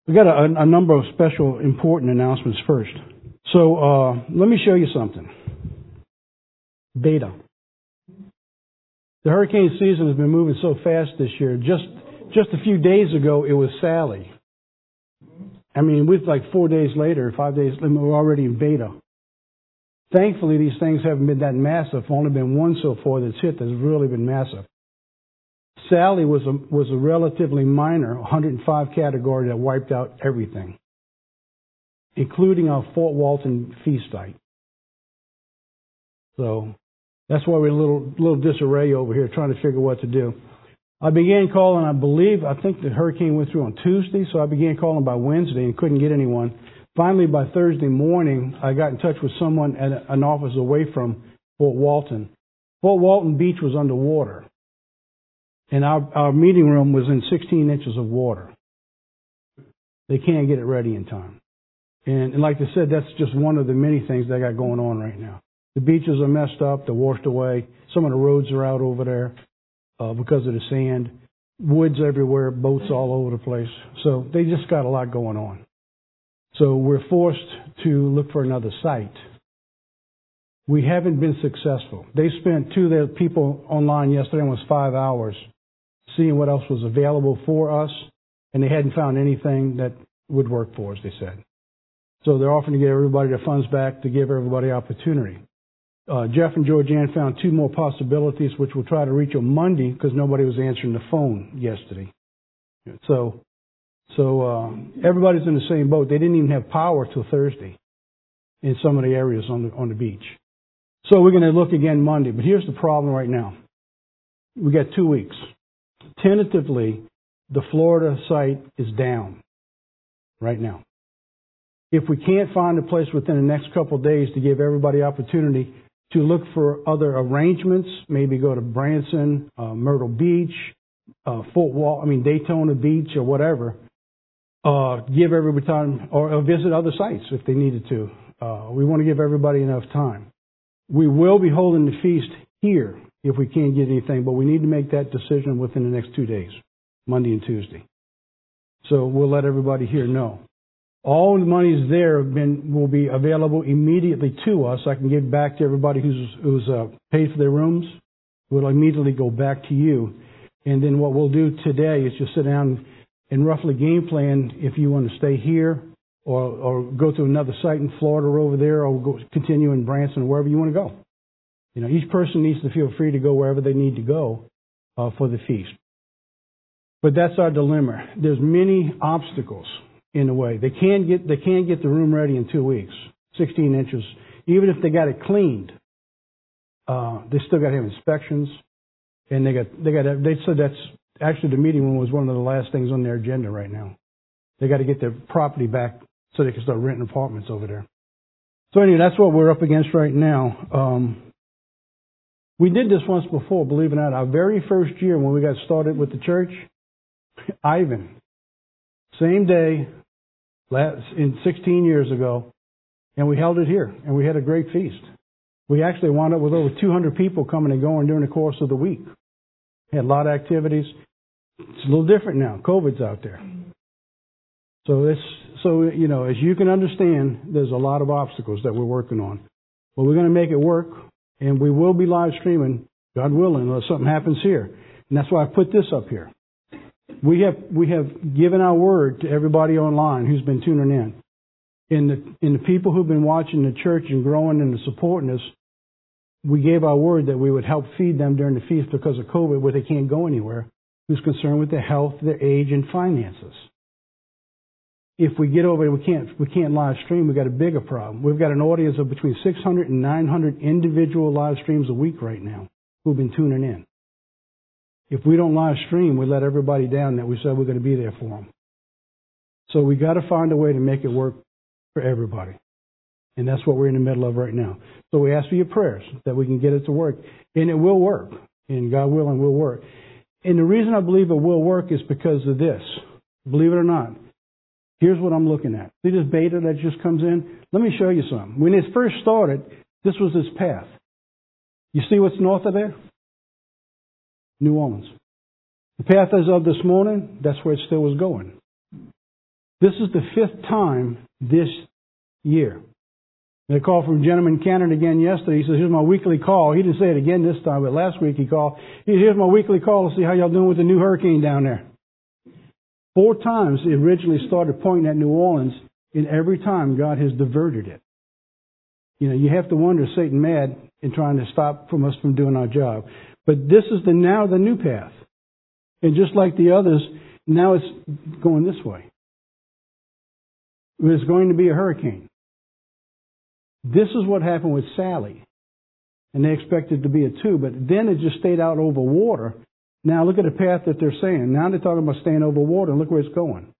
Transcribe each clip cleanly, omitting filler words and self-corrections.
We got a number of special important announcements first. So let me show you something. Beta. The hurricane season has been moving so fast this year. Just a few days ago, it was Sally. I mean, with like 4 days later, 5 days, we're already in beta. Thankfully, these things haven't been that massive. Only been one so far that's hit that's really been massive. Sally was a relatively minor 105 category that wiped out everything, including our Fort Walton feast site. So that's why we're in a little disarray over here, trying to figure what to do. I began calling, I think the hurricane went through on Tuesday, so I began calling by Wednesday and couldn't get anyone. Finally, by Thursday morning, I got in touch with someone at an office away from Fort Walton. Fort Walton Beach was underwater, and our meeting room was in 16 inches of water. They can't get it ready in time. And like I said, that's just one of the many things they got going on right now. The beaches are messed up, they're washed away. Some of the roads are out over there because of the sand. Woods everywhere, boats all over the place. So they just got a lot going on. So we're forced to look for another site. We haven't been successful. They spent two of their people online yesterday, almost 5 hours, seeing what else was available for us, and they hadn't found anything that would work for us, they said. So they're offering to get everybody their funds back to give everybody opportunity. Jeff and Georgianne found two more possibilities, which we'll try to reach on Monday because nobody was answering the phone yesterday. So everybody's in the same boat. They didn't even have power till Thursday in some of the areas on the beach. So we're going to look again Monday. But here's the problem right now. We got 2 weeks. Tentatively, the Florida site is down right now. If we can't find a place within the next couple of days to give everybody opportunity to look for other arrangements, maybe go to Branson, Myrtle Beach, Daytona Beach or whatever, give everybody time or visit other sites if they needed to. We want to give everybody enough time. We will be holding the feast here if we can't get anything, but we need to make that decision within the next 2 days, Monday and Tuesday. So we'll let everybody here know. All the monies there will be available immediately to us. I can give back to everybody who's paid for their rooms. We'll immediately go back to you. And then what we'll do today is just sit down and roughly game plan if you want to stay here or go to another site in Florida or over there or go continue in Branson or wherever you want to go. You know, each person needs to feel free to go wherever they need to go for the feast. But that's our dilemma. There's many obstacles in the way. They can't get the room ready in 2 weeks, 16 inches. Even if they got it cleaned, they still got to have inspections, and they said that's actually the meeting room was one of the last things on their agenda right now. They got to get their property back so they can start renting apartments over there. So anyway, that's what we're up against right now. We did this once before, believe it or not. Our very first year when we got started with the church, Ivan, same day, 16 years ago, and we held it here, and we had a great feast. We actually wound up with over 200 people coming and going during the course of the week. Had a lot of activities. It's a little different now. COVID's out there. So you know, as you can understand, there's a lot of obstacles that we're working on. But we're going to make it work, and we will be live streaming, God willing, unless something happens here. And that's why I put this up here. We have given our word to everybody online who's been tuning in. In the people who've been watching the church and growing and supporting us, we gave our word that we would help feed them during the feast because of COVID, where they can't go anywhere, who's concerned with their health, their age, and finances. If we get over it, we can't live stream. We've got a bigger problem. We've got an audience of between 600 and 900 individual live streams a week right now who've been tuning in. If we don't live stream, we let everybody down that we said we're going to be there for them. So we got to find a way to make it work for everybody. And that's what we're in the middle of right now. So we ask for your prayers that we can get it to work. And it will work. And God willing, will work. And the reason I believe it will work is because of this. Believe it or not. Here's what I'm looking at. See this beta that just comes in? Let me show you something. When it first started, this was its path. You see what's north of there? New Orleans. The path as of this morning, that's where it still was going. This is the 5th time this year. And I called from a gentleman in Canada again yesterday. He says, here's my weekly call. He didn't say it again this time, but last week he called. He said, here's my weekly call to see how y'all doing with the new hurricane down there. 4 times it originally started pointing at New Orleans, and every time God has diverted it. You know, you have to wonder, is Satan mad in trying to stop us from doing our job? But this is now the new path. And just like the others, now it's going this way. There's going to be a hurricane. This is what happened with Sally. And they expected it to be a 2, but then it just stayed out over water. Now look at the path that they're saying. Now they're talking about staying over water, and look where it's going.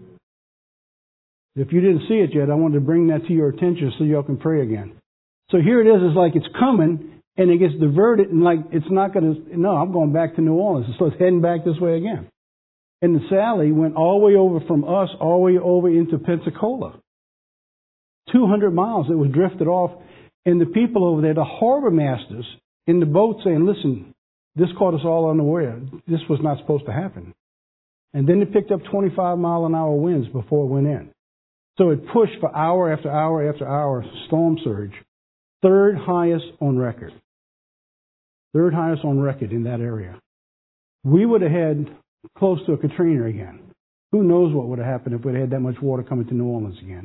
If you didn't see it yet, I wanted to bring that to your attention so y'all can pray again. So here it is. It's like it's coming, and it gets diverted, and like it's not going to, no, I'm going back to New Orleans. So it's heading back this way again. And the Sally went all the way over from us, all the way over into Pensacola. 200 miles. It was drifted off. And the people over there, the harbor masters in the boat saying, listen, this caught us all unaware. This was not supposed to happen. And then it picked up 25-mile-an-hour winds before it went in. So it pushed for hour after hour after hour, storm surge. 3rd highest on record. 3rd highest on record in that area. We would have had close to a Katrina again. Who knows what would have happened if we had that much water coming to New Orleans again.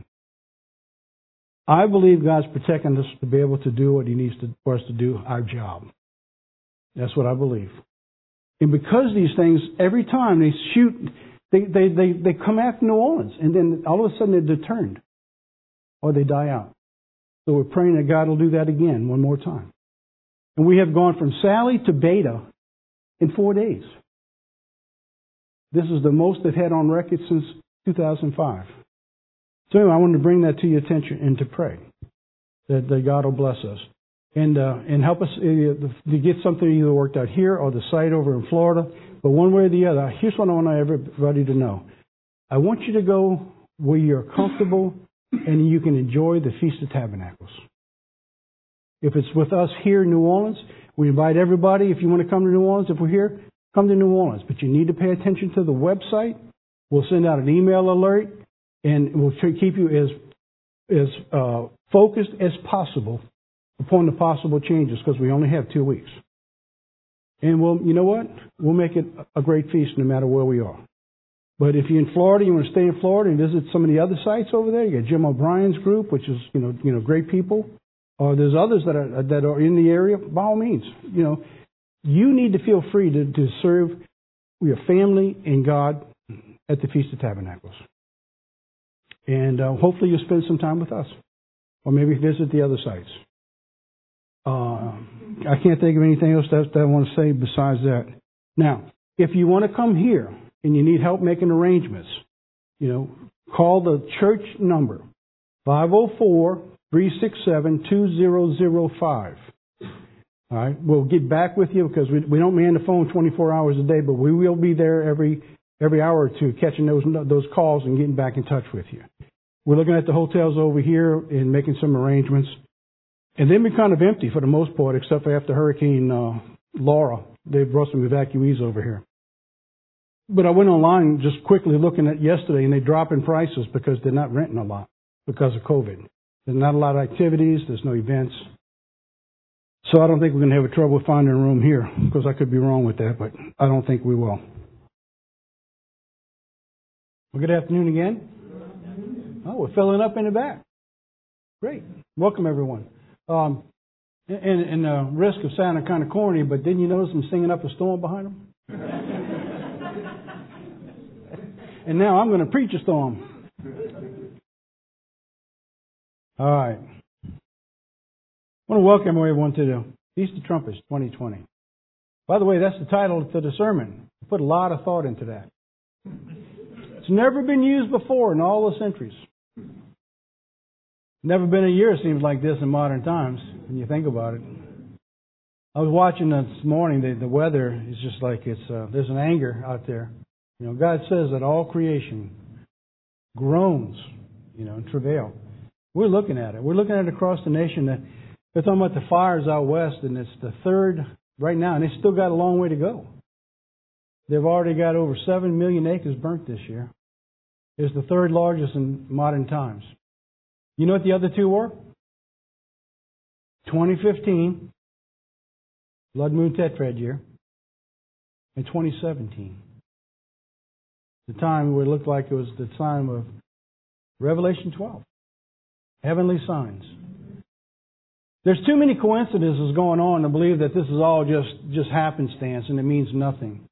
I believe God's protecting us to be able to do what He needs for us to do our job. That's what I believe. And because these things, every time they shoot, they come after New Orleans, and then all of a sudden they're turned, or they die out. So we're praying that God will do that again one more time. And we have gone from Sally to Beta in 4 days. This is the most they've had on record since 2005. So anyway, I wanted to bring that to your attention and to pray that God will bless us and help us to get something either worked out here or the site over in Florida. But one way or the other, here's what I want everybody to know. I want you to go where you're comfortable and you can enjoy the Feast of Tabernacles. If it's with us here in New Orleans, we invite everybody, if you want to come to New Orleans, if we're here, come to New Orleans. But you need to pay attention to the website. We'll send out an email alert, and we'll keep you as focused as possible upon the possible changes, because we only have 2 weeks. And you know what? We'll make it a great feast no matter where we are. But if you're in Florida, you want to stay in Florida and visit some of the other sites over there. You got Jim O'Brien's group, which is great people. Or there's others that are in the area. By all means, you need to feel free to serve your family and God at the Feast of Tabernacles. And hopefully you'll spend some time with us, or maybe visit the other sites. I can't think of anything else that I want to say besides that. Now, if you want to come here and you need help making arrangements, call the church number, 504-367-2005. All right, we'll get back with you because we don't man the phone 24 hours a day, but we will be there every hour or two catching those calls and getting back in touch with you. We're looking at the hotels over here and making some arrangements. And they've been kind of empty for the most part, except for after Hurricane Laura. They brought some evacuees over here. But I went online just quickly looking at yesterday, and they drop in prices because they're not renting a lot because of COVID. There's not a lot of activities. There's no events. So I don't think we're going to have trouble finding a room here, because I could be wrong with that, but I don't think we will. Well, good afternoon again. Oh, we're filling up in the back. Great. Welcome, everyone. And the risk of sounding kind of corny, but didn't you notice them singing up a storm behind them? And now I'm going to preach a storm. All right. I want to welcome everyone to the Feast of Trumpets 2020. By the way, that's the title to the sermon. I put a lot of thought into that. It's never been used before in all the centuries. Never been a year seems like this in modern times, when you think about it. I was watching this morning, the weather is just like there's an anger out there. God says that all creation groans, in travail. We're looking at it. We're looking at it across the nation. That they're talking about the fires out west, and it's the 3rd right now, and they still got a long way to go. They've already got over 7 million acres burnt this year. is the third largest in modern times. You know what the other two were? 2015, Blood Moon Tetrad year, and 2017. The time where it looked like it was the time of Revelation 12. Heavenly signs. There's too many coincidences going on to believe that this is all just happenstance and it means nothing.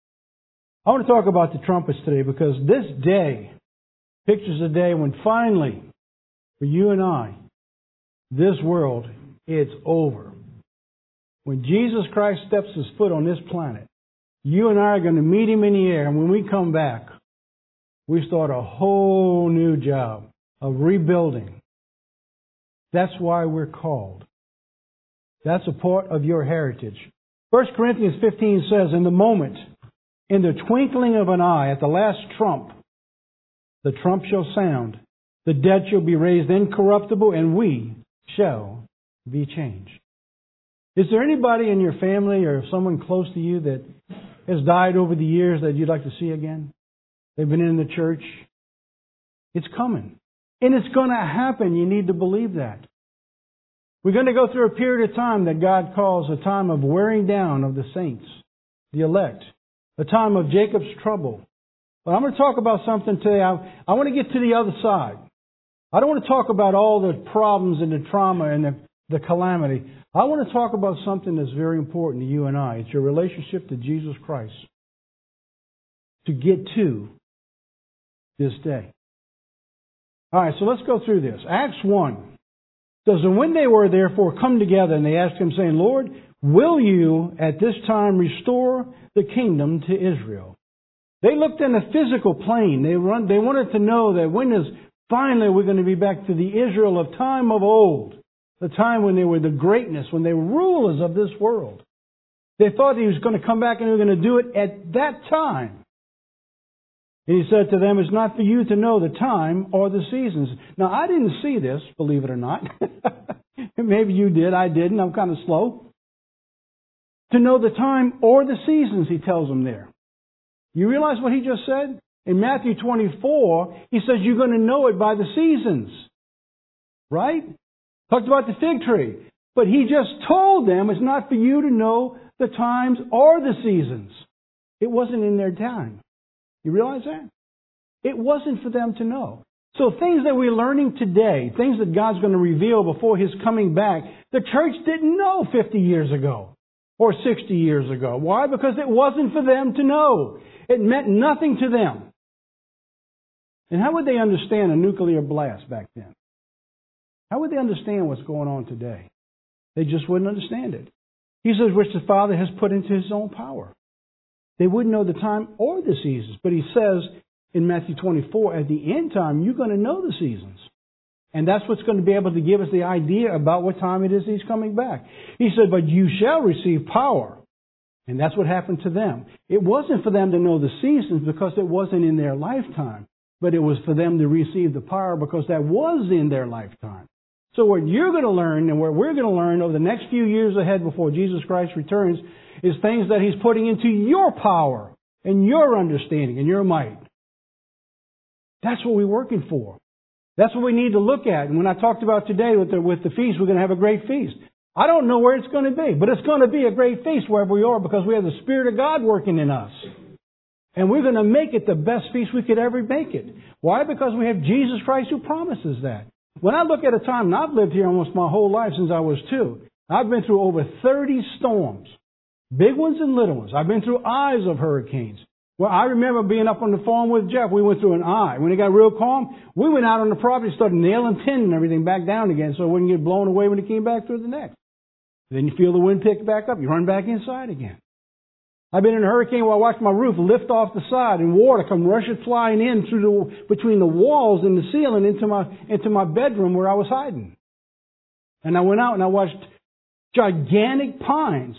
I want to talk about the trumpets today because this day pictures a day when finally, for you and I, this world, it's over. When Jesus Christ steps His foot on this planet, you and I are going to meet Him in the air, and when we come back, we start a whole new job of rebuilding. That's why we're called. That's a part of your heritage. 1 Corinthians 15 says, in the moment, in the twinkling of an eye, at the last trump, the trump shall sound, the dead shall be raised incorruptible, and we shall be changed. Is there anybody in your family or someone close to you that has died over the years that you'd like to see again? They've been in the church. It's coming. And it's going to happen. You need to believe that. We're going to go through a period of time that God calls a time of wearing down of the saints, the elect, a time of Jacob's trouble. But I'm going to talk about something today. I want to get to the other side. I don't want to talk about all the problems and the trauma and the calamity. I want to talk about something that's very important to you and I. It's your relationship to Jesus Christ. To get to this day. All right, so let's go through this. Acts 1 says, and when they were therefore come together, and they asked Him, saying, Lord, will you at this time restore the kingdom to Israel? They looked in a physical plane. They wanted to know that when is finally we're going to be back to the Israel of time of old. The time when they were the greatness, when they were rulers of this world. They thought He was going to come back and He was going to do it at that time. And He said to them, it's not for you to know the time or the seasons. Now, I didn't see this, believe it or not. Maybe you did, I didn't. I'm kind of slow. To know the time or the seasons, He tells them there. You realize what He just said? In Matthew 24, He says you're going to know it by the seasons. Right? Talked about the fig tree. But He just told them it's not for you to know the times or the seasons. It wasn't in their time. You realize that? It wasn't for them to know. So things that we're learning today, things that God's going to reveal before His coming back, the church didn't know 50 years ago or 60 years ago. Why? Because it wasn't for them to know. It meant nothing to them. And how would they understand a nuclear blast back then? How would they understand what's going on today? They just wouldn't understand it. He says, which the Father has put into His own power. They wouldn't know the time or the seasons. But He says in Matthew 24, at the end time, you're going to know the seasons. And that's what's going to be able to give us the idea about what time it is He's coming back. He said, but you shall receive power. And that's what happened to them. It wasn't for them to know the seasons because it wasn't in their lifetime. But it was for them to receive the power because that was in their lifetime. So what you're going to learn and what we're going to learn over the next few years ahead before Jesus Christ returns is things that He's putting into your power and your understanding and your might. That's what we're working for. That's what we need to look at. And when I talked about today with the feast, we're going to have a great feast. I don't know where it's going to be, but it's going to be a great feast wherever we are because we have the Spirit of God working in us. And we're going to make it the best feast we could ever make it. Why? Because we have Jesus Christ who promises that. When I look at a time, and I've lived here almost my whole life since I was 2, I've been through over 30 storms. Big ones and little ones. I've been through eyes of hurricanes. Well, I remember being up on the farm with Jeff. We went through an eye. When it got real calm, we went out on the property, started nailing tin and everything back down again so it wouldn't get blown away when it came back through the next. Then you feel the wind pick back up. You run back inside again. I've been in a hurricane where I watched my roof lift off the side and water come rushing flying in between the walls and the ceiling into my bedroom where I was hiding. And I went out and I watched gigantic pines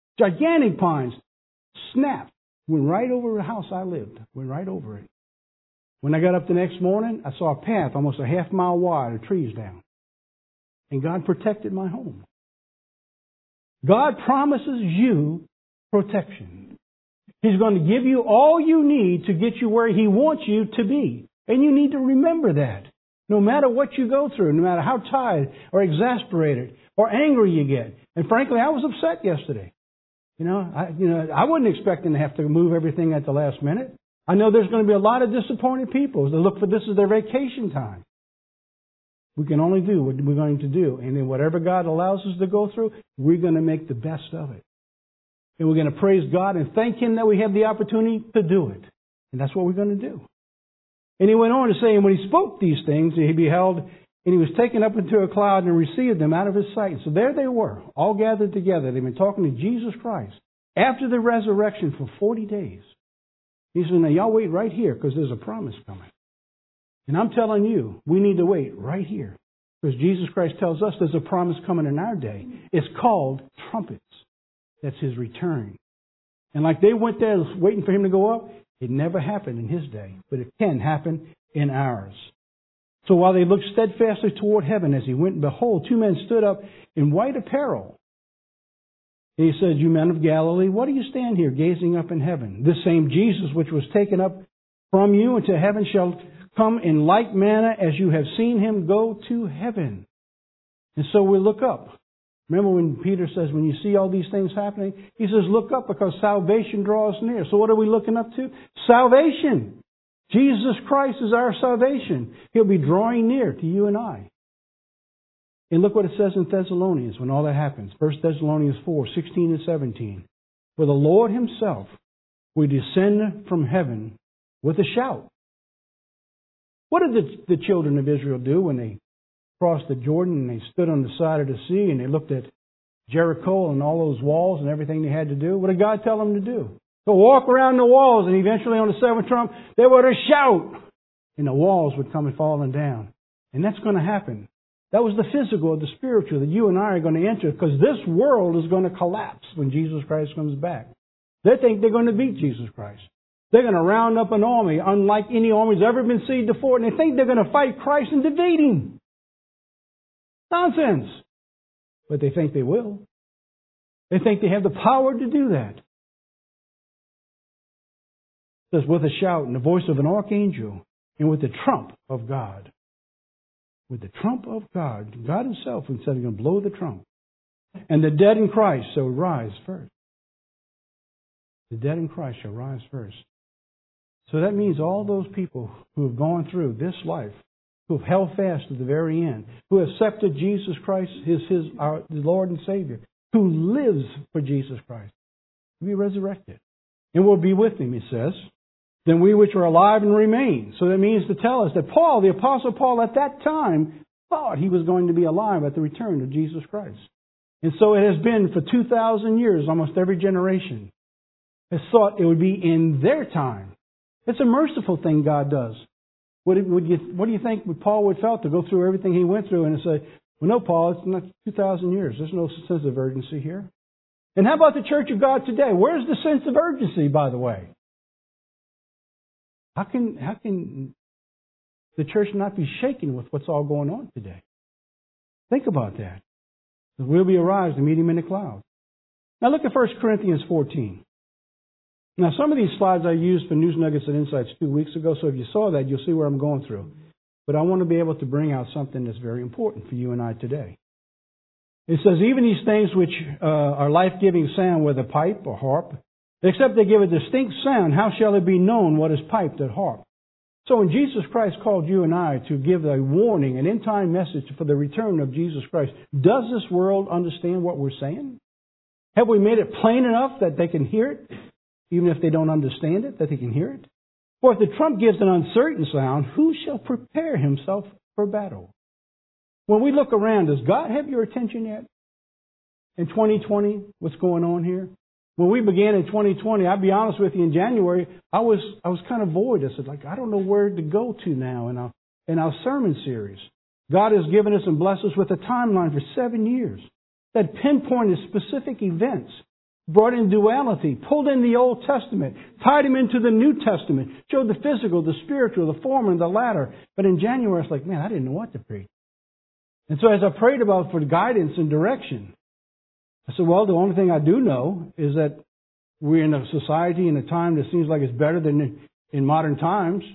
snap. Went right over the house I lived. Went right over it. When I got up the next morning, I saw a path almost a half mile wide of trees down. And God protected my home. God promises you protection. He's going to give you all you need to get you where He wants you to be. And you need to remember that. No matter what you go through, no matter how tired or exasperated or angry you get. And frankly, I was upset yesterday. I wasn't expecting to have to move everything at the last minute. I know there's going to be a lot of disappointed people that look for this as their vacation time. We can only do what we're going to do. And then whatever God allows us to go through, we're going to make the best of it. And we're going to praise God and thank Him that we have the opportunity to do it. And that's what we're going to do. And He went on to say, and when He spoke these things, He beheld, and He was taken up into a cloud and received them out of His sight. So there they were, all gathered together. They've been talking to Jesus Christ after the resurrection for 40 days. He said, now y'all wait right here because there's a promise coming. And I'm telling you, we need to wait right here. Because Jesus Christ tells us there's a promise coming in our day. It's called trumpets. That's His return. And like they went there waiting for Him to go up, it never happened in His day. But it can happen in ours. So while they looked steadfastly toward heaven as He went, and behold, two men stood up in white apparel. And He said, you men of Galilee, what do you stand here gazing up in heaven? This same Jesus which was taken up from you into heaven shall come in like manner as you have seen Him go to heaven. And so we look up. Remember when Peter says, when you see all these things happening, he says, look up because salvation draws near. So what are we looking up to? Salvation. Jesus Christ is our salvation. He'll be drawing near to you and I. And look what it says in Thessalonians when all that happens. 1 Thessalonians 4, 16 and 17. For the Lord Himself will descend from heaven with a shout. What did the children of Israel do when they crossed the Jordan and they stood on the side of the sea and they looked at Jericho and all those walls and everything they had to do? What did God tell them to do? To walk around the walls, and eventually on the seventh trump, they were to shout. And the walls would come falling down. And that's going to happen. That was the physical or the spiritual that you and I are going to enter, because this world is going to collapse when Jesus Christ comes back. They think they're going to beat Jesus Christ. They're going to round up an army unlike any army that's ever been seen before, and they think they're going to fight Christ and defeat Him. Nonsense. But they think they will. They think they have the power to do that. It says, with a shout and the voice of an archangel and with the trump of God. With the trump of God. God Himself said He's going to blow the trump. And the dead in Christ shall rise first. The dead in Christ shall rise first. So that means all those people who have gone through this life, who have held fast to the very end, who have accepted Jesus Christ as our Lord and Savior, who lives for Jesus Christ, will be resurrected. And will be with Him, it says. Then we which are alive and remain. So that means to tell us that Paul, the Apostle Paul, at that time, thought he was going to be alive at the return of Jesus Christ. And so it has been for 2,000 years, almost every generation has thought it would be in their time. It's a merciful thing God does. What do you think Paul would felt to go through everything he went through and say, well, no, Paul, it's not 2,000 years. There's no sense of urgency here. And how about the Church of God today? Where's the sense of urgency, by the way? How can the church not be shaken with what's all going on today? Think about that. We'll be arise to meet Him in the clouds. Now look at 1 Corinthians 14. Now some of these slides I used for News Nuggets and Insights 2 weeks ago, so if you saw that, you'll see where I'm going through. But I want to be able to bring out something that's very important for you and I today. It says, even these things which are life-giving sound, whether pipe or harp, except they give a distinct sound, how shall it be known what is piped or harp? So when Jesus Christ called you and I to give a warning, an end-time message for the return of Jesus Christ, does this world understand what we're saying? Have we made it plain enough that they can hear it, even if they don't understand it, that they can hear it? For if the trump gives an uncertain sound, who shall prepare himself for battle? When we look around, does God have your attention yet? In 2020, what's going on here? When we began in 2020, I'll be honest with you, in January, I was kind of void. I said, I don't know where to go to now in our sermon series. God has given us and blessed us with a timeline for 7 years that pinpointed specific events, brought in duality, pulled in the Old Testament, tied Him into the New Testament, showed the physical, the spiritual, the former, and the latter. But in January, I was like, man, I didn't know what to preach. And so as I prayed about for guidance and direction, I said, well, the only thing I do know is that we're in a society and a time that seems like it's better than in modern times.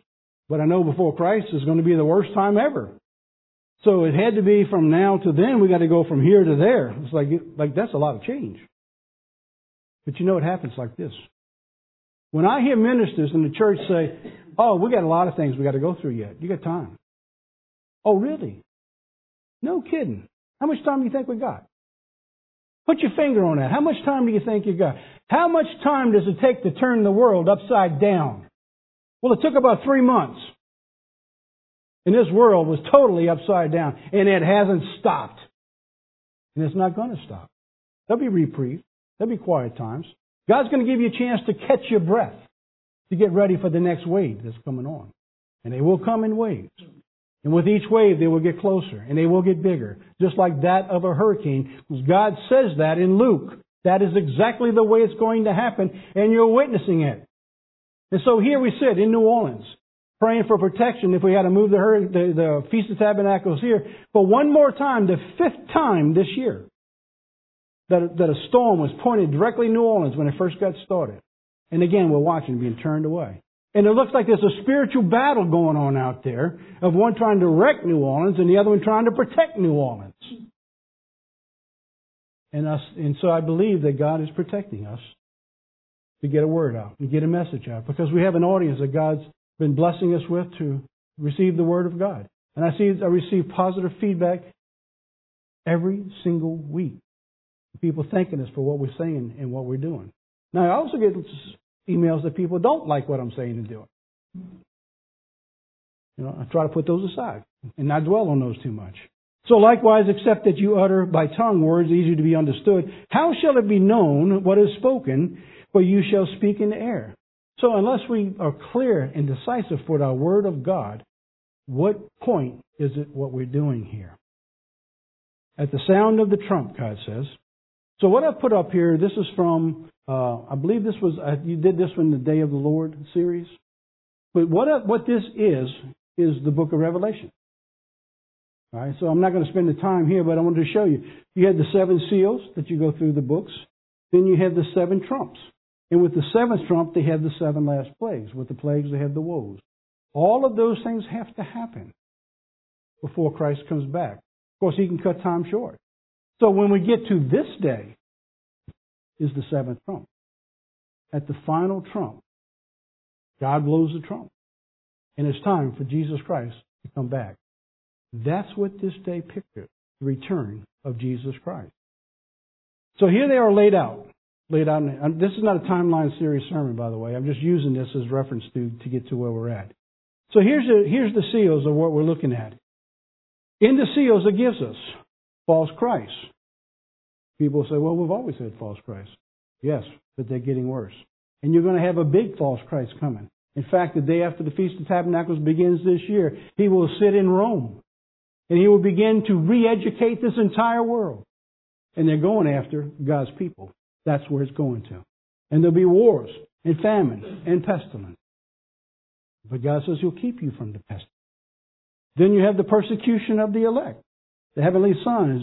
But I know before Christ is going to be the worst time ever. So it had to be from now to then. We got to go from here to there. It's like that's a lot of change. But you know, it happens like this. When I hear ministers in the church say, "Oh, we got a lot of things we got to go through yet. You got time?" Oh, really? No kidding. How much time do you think we got? Put your finger on that. How much time do you think you got? How much time does it take to turn the world upside down? Well, it took about 3 months. And this world was totally upside down. And it hasn't stopped. And it's not going to stop. There'll be reprieve. There'll be quiet times. God's going to give you a chance to catch your breath, to get ready for the next wave that's coming on. And they will come in waves. And with each wave, they will get closer and they will get bigger, just like that of a hurricane. God says that in Luke. That is exactly the way it's going to happen, and you're witnessing it. And so here we sit in New Orleans, praying for protection if we had to move the Feast of Tabernacles here. But one more time, the 5th time this year, that a storm was pointed directly at New Orleans when it first got started. And again, we're watching being turned away. And it looks like there's a spiritual battle going on out there of one trying to wreck New Orleans and the other one trying to protect New Orleans. And so I believe that God is protecting us to get a word out, to get a message out, because we have an audience that God's been blessing us with to receive the Word of God. And I receive positive feedback every single week. People thanking us for what we're saying and what we're doing. Now, I also get emails that people don't like what I'm saying and doing. I try to put those aside and not dwell on those too much. So likewise, except that you utter by tongue words easy to be understood, how shall it be known what is spoken, for you shall speak in the air? So unless we are clear and decisive for our Word of God, what point is it what we're doing here? At the sound of the trump, God says. So what I've put up here, this is from, I believe this was, you did this one, the Day of the Lord series. But what this is the book of Revelation. All right, so I'm not going to spend the time here, but I wanted to show you. You had the 7 seals that you go through the books. Then you have the 7 trumps. And with the 7th trump, they have the 7 last plagues. With the plagues, they have the woes. All of those things have to happen before Christ comes back. Of course, He can cut time short. So when we get to this day, is the 7th trump. At the final trump, God blows the trump. And it's time for Jesus Christ to come back. That's what this day pictures, the return of Jesus Christ. So here they are laid out. This is not a timeline series sermon, by the way. I'm just using this as reference to get to where we're at. So here's the seals of what we're looking at. In the seals, it gives us false Christ. People say, well, we've always had false Christ. Yes, but they're getting worse. And you're going to have a big false Christ coming. In fact, the day after the Feast of Tabernacles begins this year, He will sit in Rome. And He will begin to re-educate this entire world. And they're going after God's people. That's where it's going to. And there'll be wars and famine and pestilence. But God says He'll keep you from the pestilence. Then you have the persecution of the elect. The heavenly sons,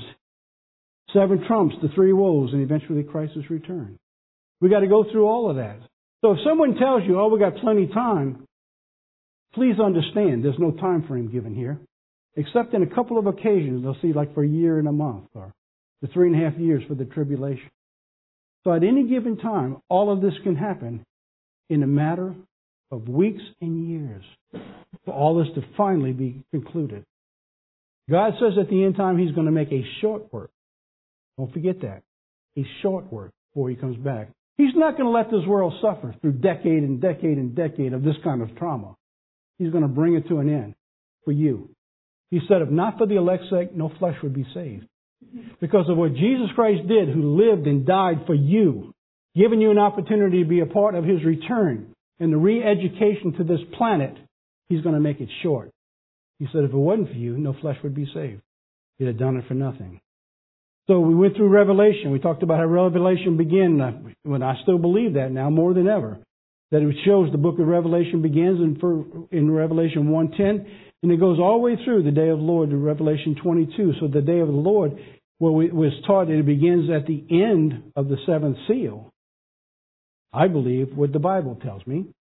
7 trumps, the 3 woes, and eventually Christ's return. We got to go through all of that. So if someone tells you, oh, we got plenty of time, please understand there's no time frame given here. Except in a couple of occasions, they'll see like for a year and a month, or the 3.5 years for the tribulation. So at any given time, all of this can happen in a matter of weeks and years for all this to finally be concluded. God says at the end time He's going to make a short work. Don't forget that. A short work before He comes back. He's not going to let this world suffer through decade and decade and decade of this kind of trauma. He's going to bring it to an end for you. He said, if not for the elect's sake, no flesh would be saved. Because of what Jesus Christ did, who lived and died for you, giving you an opportunity to be a part of His return and the re-education to this planet, He's going to make it short. He said, if it wasn't for you, no flesh would be saved. He'd have done it for nothing. So we went through Revelation. We talked about how Revelation began. When I still believe that now more than ever. That it shows the book of Revelation begins in Revelation 1:10. And it goes all the way through the day of the Lord to Revelation 22. So the day of the Lord, where we was taught that it begins at the end of the 7th seal. I believe what the Bible tells me,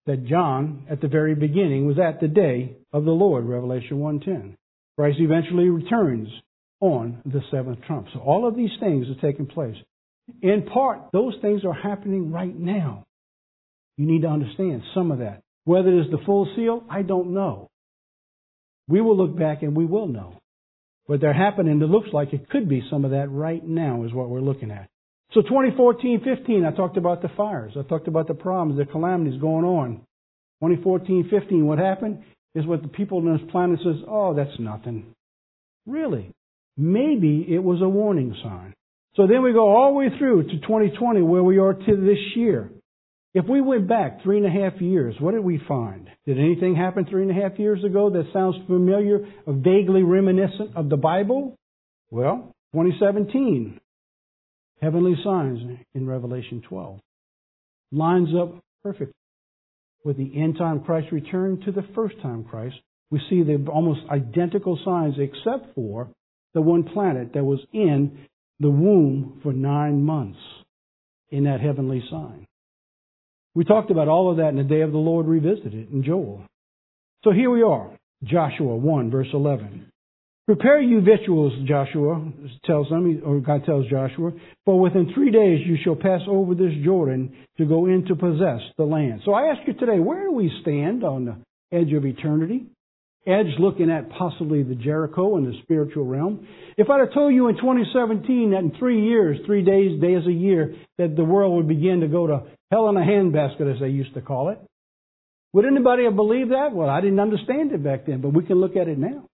that John, at the very beginning, was at the day of the Lord, Revelation 1:10. Christ eventually returns on the seventh trump. So all of these things are taking place. In part, those things are happening right now. You need to understand some of that. Whether it is the full seal, I don't know. We will look back and we will know. But they're happening. It looks like it could be some of that right now is what we're looking at. So 2014-15, I talked about the fires. I talked about the problems, the calamities going on. 2014-15, what happened is what the people on this planet says, oh, that's nothing. Really? Maybe it was a warning sign. So then we go all the way through to 2020 where we are to this year. If we went back 3.5 years, what did we find? Did anything happen 3.5 years ago that sounds familiar or vaguely reminiscent of the Bible? Well, 2017, heavenly signs in Revelation 12. Lines up perfect with the end time Christ return to the first time Christ. We see the almost identical signs except for the one planet that was in the womb for 9 months in that heavenly sign. We talked about all of that in the day of the Lord revisited in Joel. So here we are, Joshua 1, verse 11. Prepare you victuals, Joshua tells them, or God tells Joshua, for within 3 days you shall pass over this Jordan to go in to possess the land. So I ask you today, where do we stand on the edge of eternity? Edge looking at possibly the Jericho in the spiritual realm. If I'd have told you in 2017 that in 3 years, 3 days a year, that the world would begin to go to hell in a handbasket, as they used to call it, would anybody have believed that? Well, I didn't understand it back then, but we can look at it now.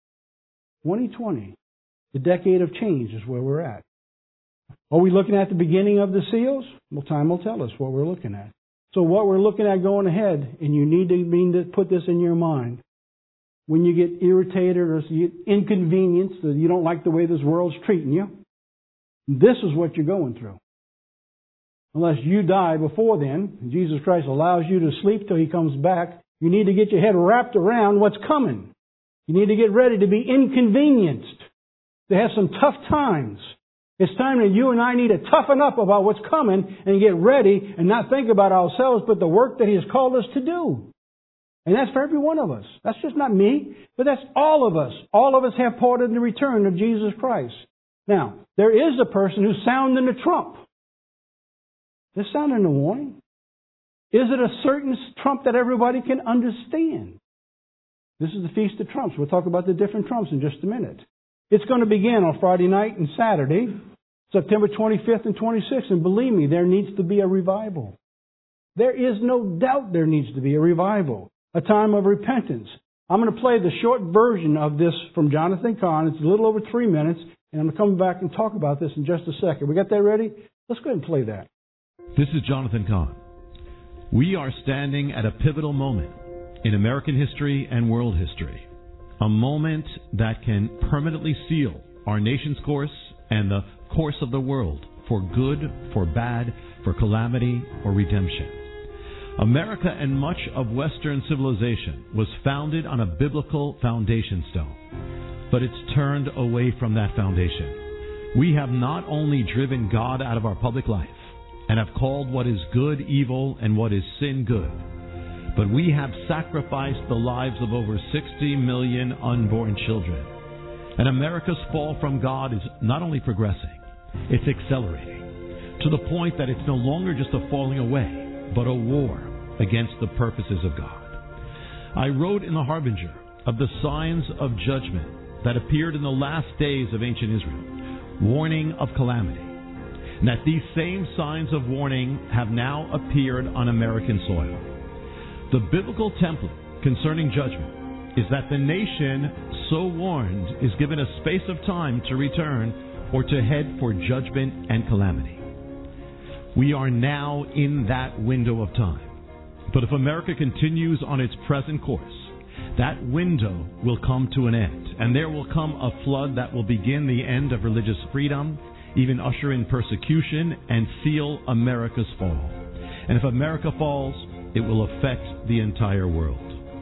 2020, the decade of change is where we're at. Are we looking at the beginning of the seals? Well, time will tell us what we're looking at. So what we're looking at going ahead, and you need to put this in your mind, when you get irritated or you get inconvenienced, or you don't like the way this world's treating you, this is what you're going through. Unless you die before then, and Jesus Christ allows you to sleep till He comes back, you need to get your head wrapped around what's coming. You need to get ready to be inconvenienced, to have some tough times. It's time that you and I need to toughen up about what's coming and get ready and not think about ourselves, but the work that He has called us to do. And that's for every one of us. That's just not me, but that's all of us. All of us have part in the return of Jesus Christ. Now, there is a person who's sounding the trump. They're sounding the warning. Is it a certain trump that everybody can understand? This is the Feast of Trumps. We'll talk about the different trumps in just a minute. It's going to begin on Friday night and Saturday, September 25th and 26th. And believe me, there needs to be a revival. There is no doubt there needs to be a revival. A time of repentance. I'm going to play the short version of this from Jonathan Cahn. It's a little over 3 minutes. And I'm going to come back and talk about this in just a second. We got that ready? Let's go ahead and play that. This is Jonathan Cahn. We are standing at a pivotal moment in American history and world history. A moment that can permanently seal our nation's course and the course of the world for good, for bad, for calamity, or redemption. America and much of Western civilization was founded on a biblical foundation stone, but it's turned away from that foundation. We have not only driven God out of our public life and have called what is good evil and what is sin good, but we have sacrificed the lives of over 60 million unborn children. And America's fall from God is not only progressing, it's accelerating, to the point that it's no longer just a falling away, but a war against the purposes of God. I wrote in the Harbinger of the signs of judgment that appeared in the last days of ancient Israel, warning of calamity, and that these same signs of warning have now appeared on American soil. The biblical template concerning judgment is that the nation so warned is given a space of time to return or to head for judgment and calamity. We are now in that window of time. But if America continues on its present course, that window will come to an end, and there will come a flood that will begin the end of religious freedom, even usher in persecution, and seal America's fall. And if America falls, it will affect the entire world.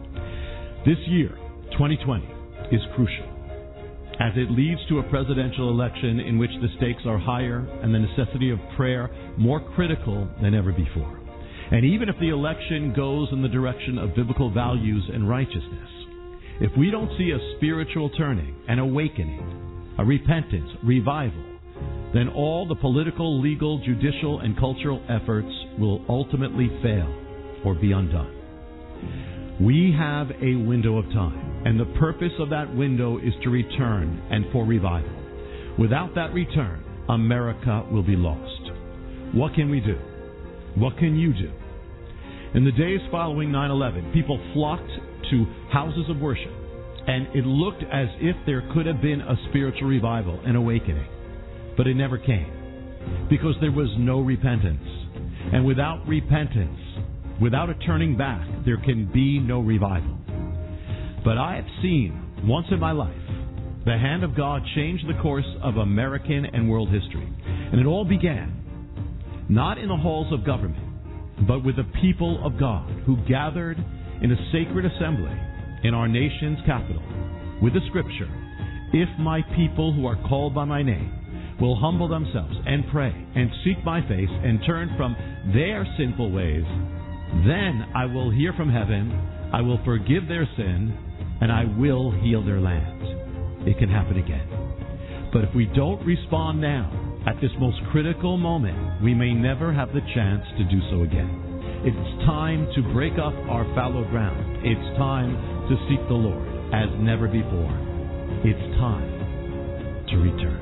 This year, 2020, is crucial, as it leads to a presidential election in which the stakes are higher and the necessity of prayer more critical than ever before. And even if the election goes in the direction of biblical values and righteousness, if we don't see a spiritual turning, an awakening, a repentance, revival, then all the political, legal, judicial, and cultural efforts will ultimately fail or be undone. We have a window of time, and the purpose of that window is to return and for revival. Without that return, America will be lost. What can we do? What can you do? In the days following 9/11, people flocked to houses of worship, and it looked as if there could have been a spiritual revival, an awakening. But it never came, because there was no repentance. And without repentance, without a turning back, there can be no revival. But I have seen, once in my life, the hand of God change the course of American and world history. And it all began, not in the halls of government, but with the people of God who gathered in a sacred assembly in our nation's capital with the scripture, "If my people who are called by my name will humble themselves and pray and seek my face and turn from their sinful ways, then I will hear from heaven, I will forgive their sin, and I will heal their land." It can happen again. But if we don't respond now, at this most critical moment, we may never have the chance to do so again. It's time to break up our fallow ground. It's time to seek the Lord as never before. It's time to return.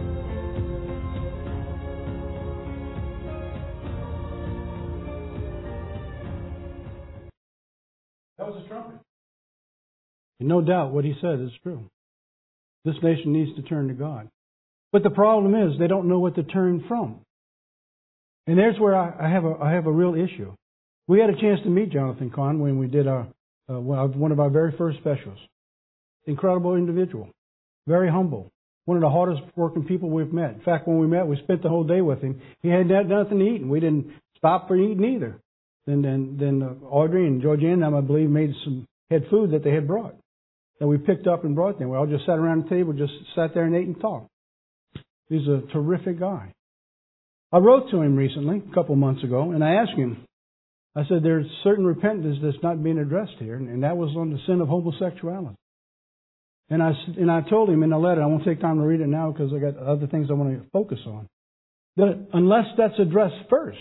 That was a trumpet. And no doubt what he said is true. This nation needs to turn to God. But the problem is they don't know what to turn from. And there's where I have a real issue. We had a chance to meet Jonathan Cahn when we did one of our very first specials. Incredible individual. Very humble. One of the hardest working people we've met. In fact, when we met, we spent the whole day with him. He had nothing to eat, and we didn't stop for eating either. Then Audrey and Georgianne, I believe, had food that they had brought, that we picked up and brought them. We all just sat around the table, just sat there and ate and talked. He's a terrific guy. I wrote to him recently, a couple months ago, and I asked him, I said, there's certain repentance that's not being addressed here, and that was on the sin of homosexuality. And I told him in the letter, I won't take time to read it now because I got other things I want to focus on, that unless that's addressed first,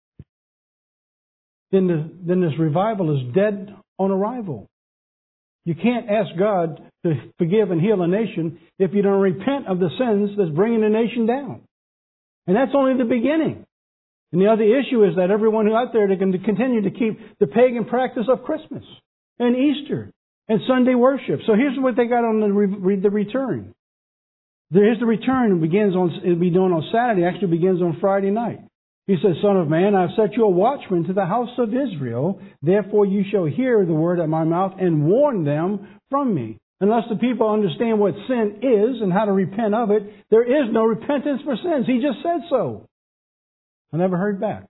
then this revival is dead on arrival. You can't ask God to forgive and heal a nation if you don't repent of the sins that's bringing the nation down. And that's only the beginning. And the other issue is that everyone who's out there, they can continue to keep the pagan practice of Christmas and Easter and Sunday worship. So here's what they got on the return. Here's the return. It'll be done on Saturday. Actually begins on Friday night. He says, Son of man, I've set you a watchman to the house of Israel. Therefore you shall hear the word at my mouth and warn them from me. Unless the people understand what sin is and how to repent of it, there is no repentance for sins. He just said so. I never heard back.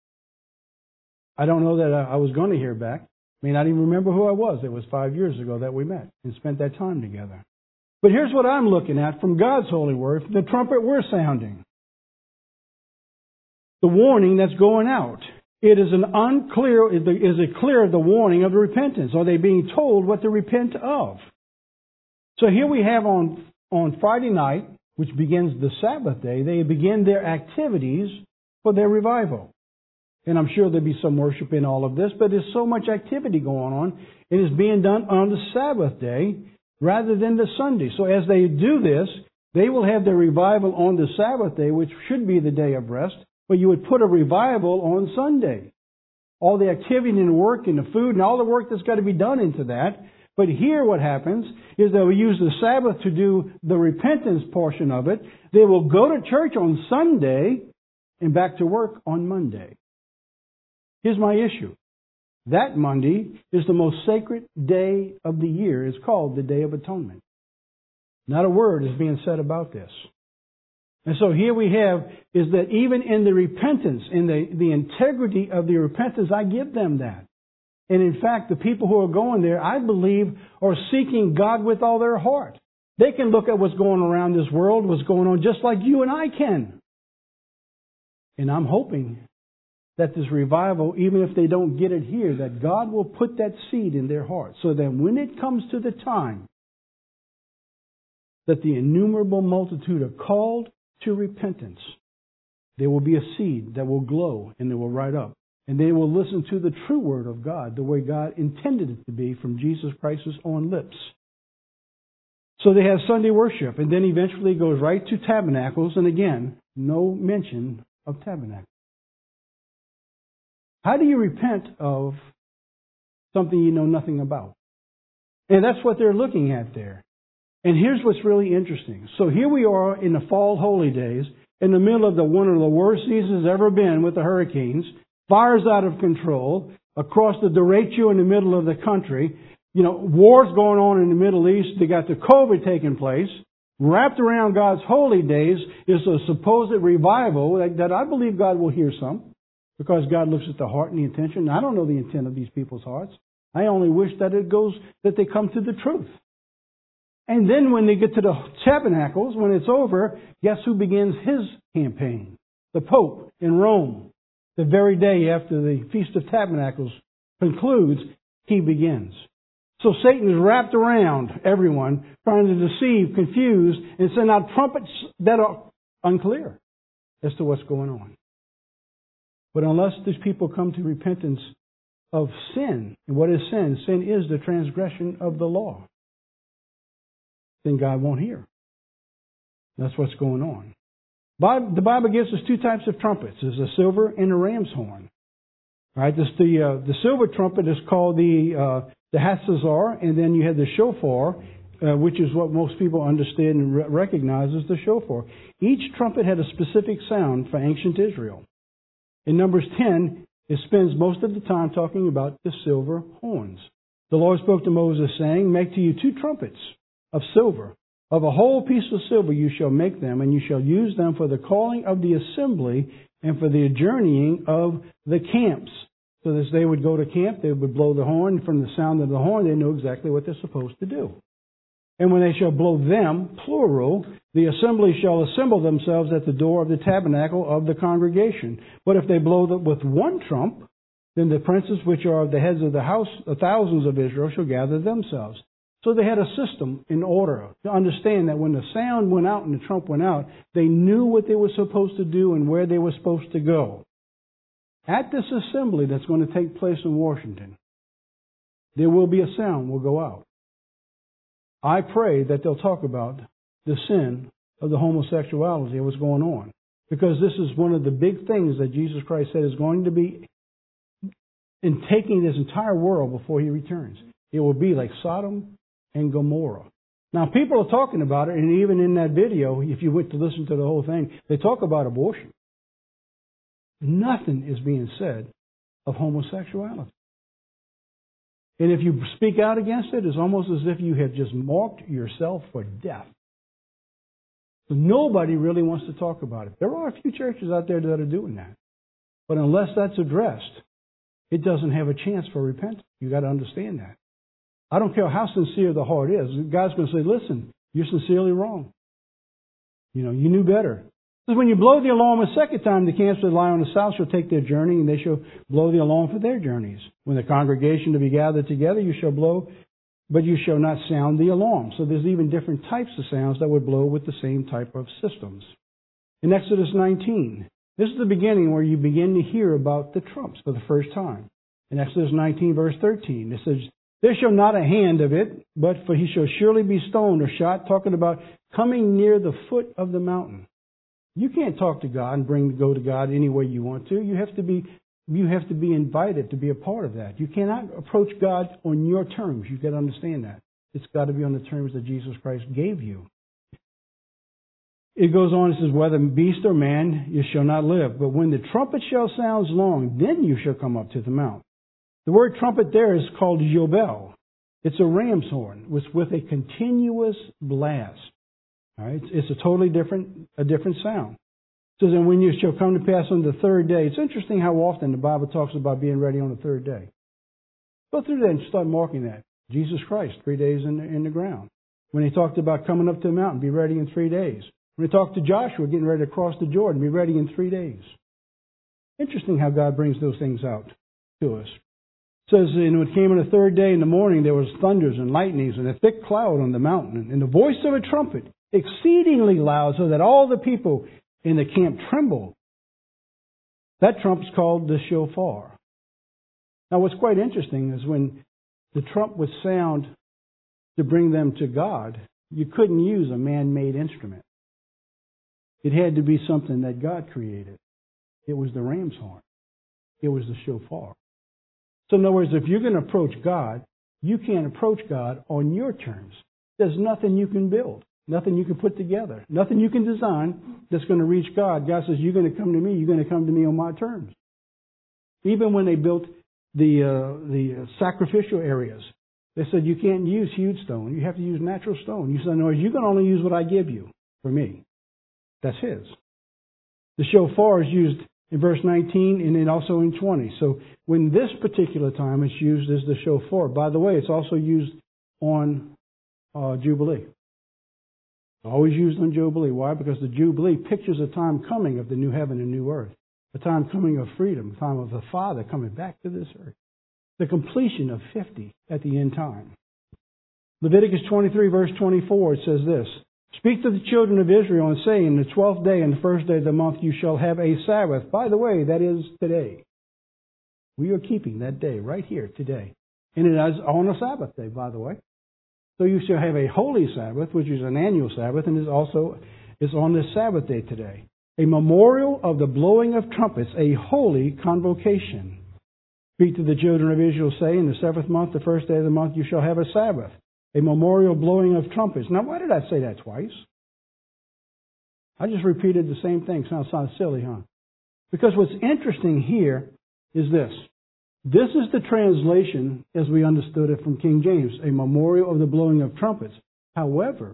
I don't know that I was going to hear back. I mean, I didn't even remember who I was. It was 5 years ago that we met and spent that time together. But here's what I'm looking at from God's holy word, the trumpet we're sounding. The warning that's going out. It is clear the warning of the repentance? Are they being told what to repent of? So here we have on Friday night, which begins the Sabbath day, they begin their activities for their revival. And I'm sure there'll be some worship in all of this, but there's so much activity going on. It is being done on the Sabbath day rather than the Sunday. So as they do this, they will have their revival on the Sabbath day, which should be the day of rest. But you would put a revival on Sunday. All the activity and the work and the food and all the work that's got to be done into that. But here what happens is that we use the Sabbath to do the repentance portion of it. They will go to church on Sunday and back to work on Monday. Here's my issue. That Monday is the most sacred day of the year. It's called the Day of Atonement. Not a word is being said about this. And so here we have is that even in the repentance, in the integrity of the repentance, I give them that. And in fact, the people who are going there, I believe, are seeking God with all their heart. They can look at what's going around this world, what's going on, just like you and I can. And I'm hoping that this revival, even if they don't get it here, that God will put that seed in their heart so that when it comes to the time that the innumerable multitude are called to repentance, there will be a seed that will glow and it will rise up. And they will listen to the true word of God, the way God intended it to be from Jesus Christ's own lips. So they have Sunday worship, and then eventually it goes right to tabernacles, and again, no mention of tabernacles. How do you repent of something you know nothing about? And that's what they're looking at there. And here's what's really interesting. So here we are in the fall holy days, in the middle of one of the worst seasons ever been with the hurricanes, fires out of control, across the derecho in the middle of the country, wars going on in the Middle East, they got the COVID taking place. Wrapped around God's holy days is a supposed revival that I believe God will hear some. Because God looks at the heart and the intention. I don't know the intent of these people's hearts. I only wish that that they come to the truth. And then when they get to the tabernacles, when it's over, guess who begins his campaign? The Pope in Rome. The very day after the Feast of Tabernacles concludes, he begins. So Satan is wrapped around everyone, trying to deceive, confuse, and send out trumpets that are unclear as to what's going on. But unless these people come to repentance of sin, and what is sin? Sin is the transgression of the law. Then God won't hear. That's what's going on. The Bible gives us two types of trumpets. There's a silver and a ram's horn. All right, the silver trumpet is called the Hatzazar, and then you have the shofar, which is what most people understand and recognize as the shofar. Each trumpet had a specific sound for ancient Israel. In Numbers 10, it spends most of the time talking about the silver horns. The Lord spoke to Moses, saying, "Make to you 2 trumpets of silver. Of a whole piece of silver you shall make them, and you shall use them for the calling of the assembly and for the journeying of the camps." So as they would go to camp, they would blow the horn. From the sound of the horn, they know exactly what they're supposed to do. And when they shall blow them, plural, the assembly shall assemble themselves at the door of the tabernacle of the congregation. But if they blow with one trump, then the princes which are the heads of the house, the thousands of Israel, shall gather themselves. So they had a system in order to understand that when the sound went out and the trump went out, they knew what they were supposed to do and where they were supposed to go. At this assembly that's going to take place in Washington, there will be a sound will go out. I pray that they'll talk about the sin of the homosexuality and what's going on. Because this is one of the big things that Jesus Christ said is going to be in taking this entire world before He returns. It will be like Sodom and Gomorrah. Now, people are talking about it, and even in that video, if you went to listen to the whole thing, they talk about abortion. Nothing is being said of homosexuality. And if you speak out against it, it's almost as if you have just marked yourself for death. So nobody really wants to talk about it. There are a few churches out there that are doing that. But unless that's addressed, it doesn't have a chance for repentance. You've got to understand that. I don't care how sincere the heart is. God's going to say, listen, you're sincerely wrong. You knew better. Because when you blow the alarm a second time, the camps that lie on the south shall take their journey, and they shall blow the alarm for their journeys. When the congregation to be gathered together, you shall blow, but you shall not sound the alarm. So there's even different types of sounds that would blow with the same type of systems. In Exodus 19, this is the beginning where you begin to hear about the trumps for the first time. In Exodus 19, verse 13, it says, "There shall not a hand of it, but for he shall surely be stoned or shot," talking about coming near the foot of the mountain. You can't talk to God and go to God any way you want to. You have to be invited to be a part of that. You cannot approach God on your terms. You've got to understand that. It's got to be on the terms that Jesus Christ gave you. It goes on, it says, "Whether beast or man, you shall not live. But when the trumpet shall sound long, then you shall come up to the mount." The word trumpet there is called yobel. It's a ram's horn with a continuous blast. All right? It's a totally different sound. So then when you shall come to pass on the third day. It's interesting how often the Bible talks about being ready on the third day. Go through that and start marking that. Jesus Christ, 3 days in the ground. When He talked about coming up to the mountain, be ready in 3 days. When He talked to Joshua, getting ready to cross the Jordan, be ready in 3 days. Interesting how God brings those things out to us. It says, and it came on the third day in the morning, there was thunders and lightnings and a thick cloud on the mountain, and the voice of a trumpet, exceedingly loud, so that all the people in the camp trembled. That trump's called the shofar. Now, what's quite interesting is when the trump would sound to bring them to God, you couldn't use a man-made instrument. It had to be something that God created. It was the ram's horn. It was the shofar. So in other words, if you're going to approach God, you can't approach God on your terms. There's nothing you can build, nothing you can put together, nothing you can design that's going to reach God. God says, you're going to come to me, you're going to come to me on my terms. Even when they built the sacrificial areas, they said you can't use huge stone. You have to use natural stone. You said, no, you can only use what I give you for me. That's His. The shofar is used in verse 19 and then also in 20. So when this particular time it's used as the shofar. By the way, it's also used on Jubilee. Always used on Jubilee. Why? Because the Jubilee pictures a time coming of the new heaven and new earth. A time coming of freedom. A time of the Father coming back to this earth. The completion of 50 at the end time. Leviticus 23 verse 24, it says this. Speak to the children of Israel and say, in the 12th day and the first day of the month you shall have a Sabbath. By the way, that is today. We are keeping that day right here today. And it is on a Sabbath day, by the way. So you shall have a holy Sabbath, which is an annual Sabbath, and is on this Sabbath day today. A memorial of the blowing of trumpets, a holy convocation. Speak to the children of Israel, say, in the 7th month, the first day of the month, you shall have a Sabbath. A memorial blowing of trumpets. Now, why did I say that twice? I just repeated the same thing. Sounds silly, huh? Because what's interesting here is this. This is the translation as we understood it from King James, a memorial of the blowing of trumpets. However,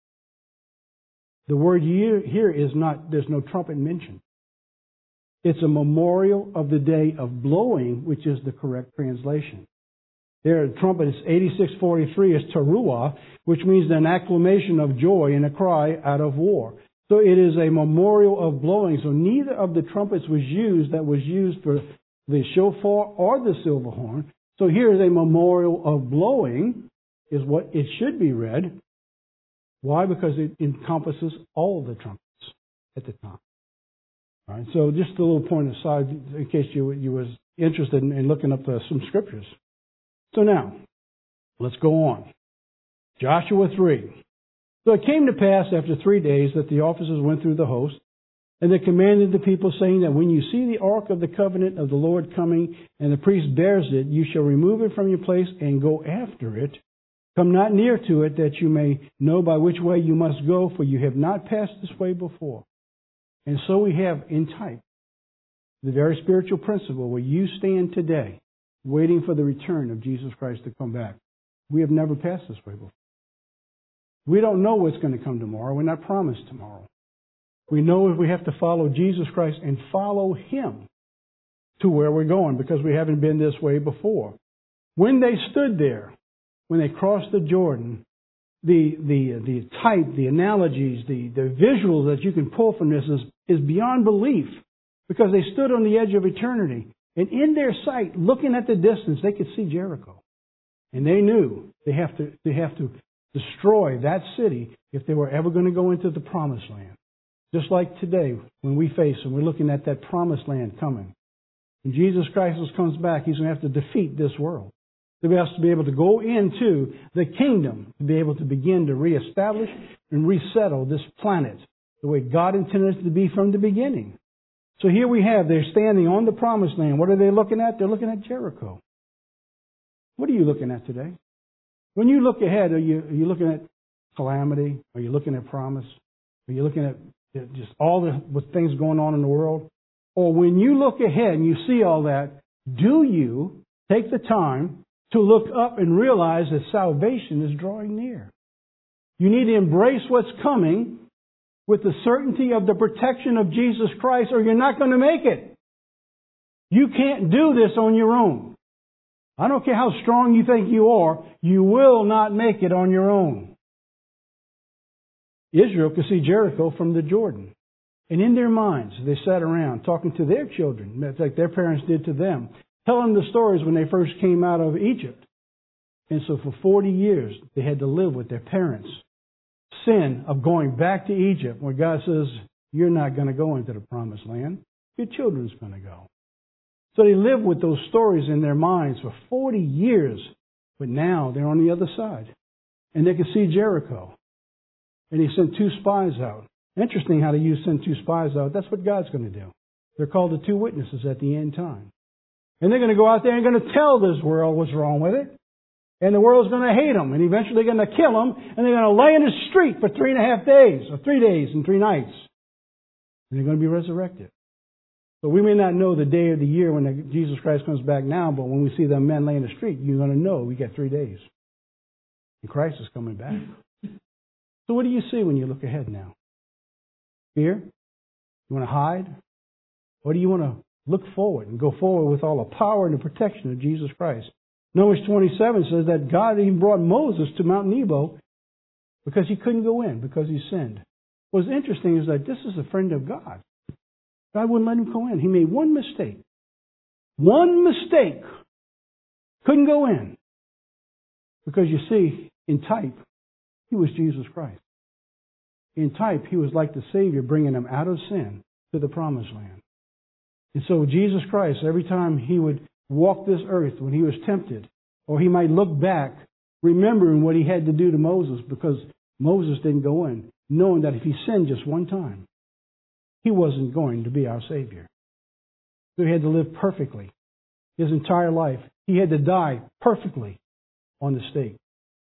the word here is not, there's no trumpet mentioned. It's a memorial of the day of blowing, which is the correct translation. There, the trumpet is 8643 is teruah, which means an acclamation of joy and a cry out of war. So it is a memorial of blowing. So neither of the trumpets was used that was used for the shofar or the silver horn. So here is a memorial of blowing, is what it should be read. Why? Because it encompasses all the trumpets at the time. All right. So just a little point aside, in case you was interested in looking up some scriptures. So now, let's go on. Joshua 3. So it came to pass after 3 days that the officers went through the host, and they commanded the people, saying that when you see the ark of the covenant of the Lord coming, and the priest bears it, you shall remove it from your place and go after it. Come not near to it, that you may know by which way you must go, for you have not passed this way before. And so we have in type the very spiritual principle where you stand today, waiting for the return of Jesus Christ to come back. We have never passed this way before. We don't know what's going to come tomorrow. We're not promised tomorrow. We know we have to follow Jesus Christ and follow Him to where we're going, because we haven't been this way before. When they stood there, when they crossed the Jordan, the type, the analogies, the visuals that you can pull from this is beyond belief, because they stood on the edge of eternity. And in their sight, looking at the distance, they could see Jericho. And they knew they have to destroy that city if they were ever going to go into the promised land. Just like today, when we face and we're looking at that promised land coming. When Jesus Christ comes back, He's going to have to defeat this world. He has to be able to go into the kingdom, to be able to begin to reestablish and resettle this planet the way God intended it to be from the beginning. So here we have, they're standing on the promised land. What are they looking at? They're looking at Jericho. What are you looking at today? When you look ahead, are you looking at calamity? Are you looking at promise? Are you looking at just all the things going on in the world? Or when you look ahead and you see all that, do you take the time to look up and realize that salvation is drawing near? You need to embrace what's coming with the certainty of the protection of Jesus Christ, or you're not going to make it. You can't do this on your own. I don't care how strong you think you are, you will not make it on your own. Israel could see Jericho from the Jordan. And in their minds, they sat around talking to their children, like their parents did to them, telling them the stories when they first came out of Egypt. And so for 40 years, they had to live with their parents' sin of going back to Egypt, where God says, you're not going to go into the promised land. Your children's going to go. So they lived with those stories in their minds for 40 years. But now they're on the other side. And they can see Jericho. And He sent 2 spies out. Interesting how they send 2 spies out. That's what God's going to do. They're called the 2 witnesses at the end time. And they're going to go out there and going to tell this world what's wrong with it. And the world's going to hate them. And eventually they're going to kill them. And they're going to lay in the street for 3.5 days. Or 3 days and 3 nights. And they're going to be resurrected. So we may not know the day of the year when Jesus Christ comes back now. But when we see them men lay in the street, you're going to know we got 3 days. And Christ is coming back. So what do you see when you look ahead now? Fear? You want to hide? Or do you want to look forward and go forward with all the power and the protection of Jesus Christ? Numbers 27 says that God even brought Moses to Mount Nebo because he couldn't go in because he sinned. What's interesting is that this is a friend of God. God wouldn't let him go in. He made one mistake. One mistake. Couldn't go in. Because you see, in type, He was Jesus Christ. In type, He was like the Savior bringing them out of sin to the promised land. And so Jesus Christ, every time He would walk this earth when He was tempted, or He might look back, remembering what He had to do to Moses, because Moses didn't go in, knowing that if he sinned just one time, he wasn't going to be our Savior. So He had to live perfectly. His entire life, He had to die perfectly on the stake,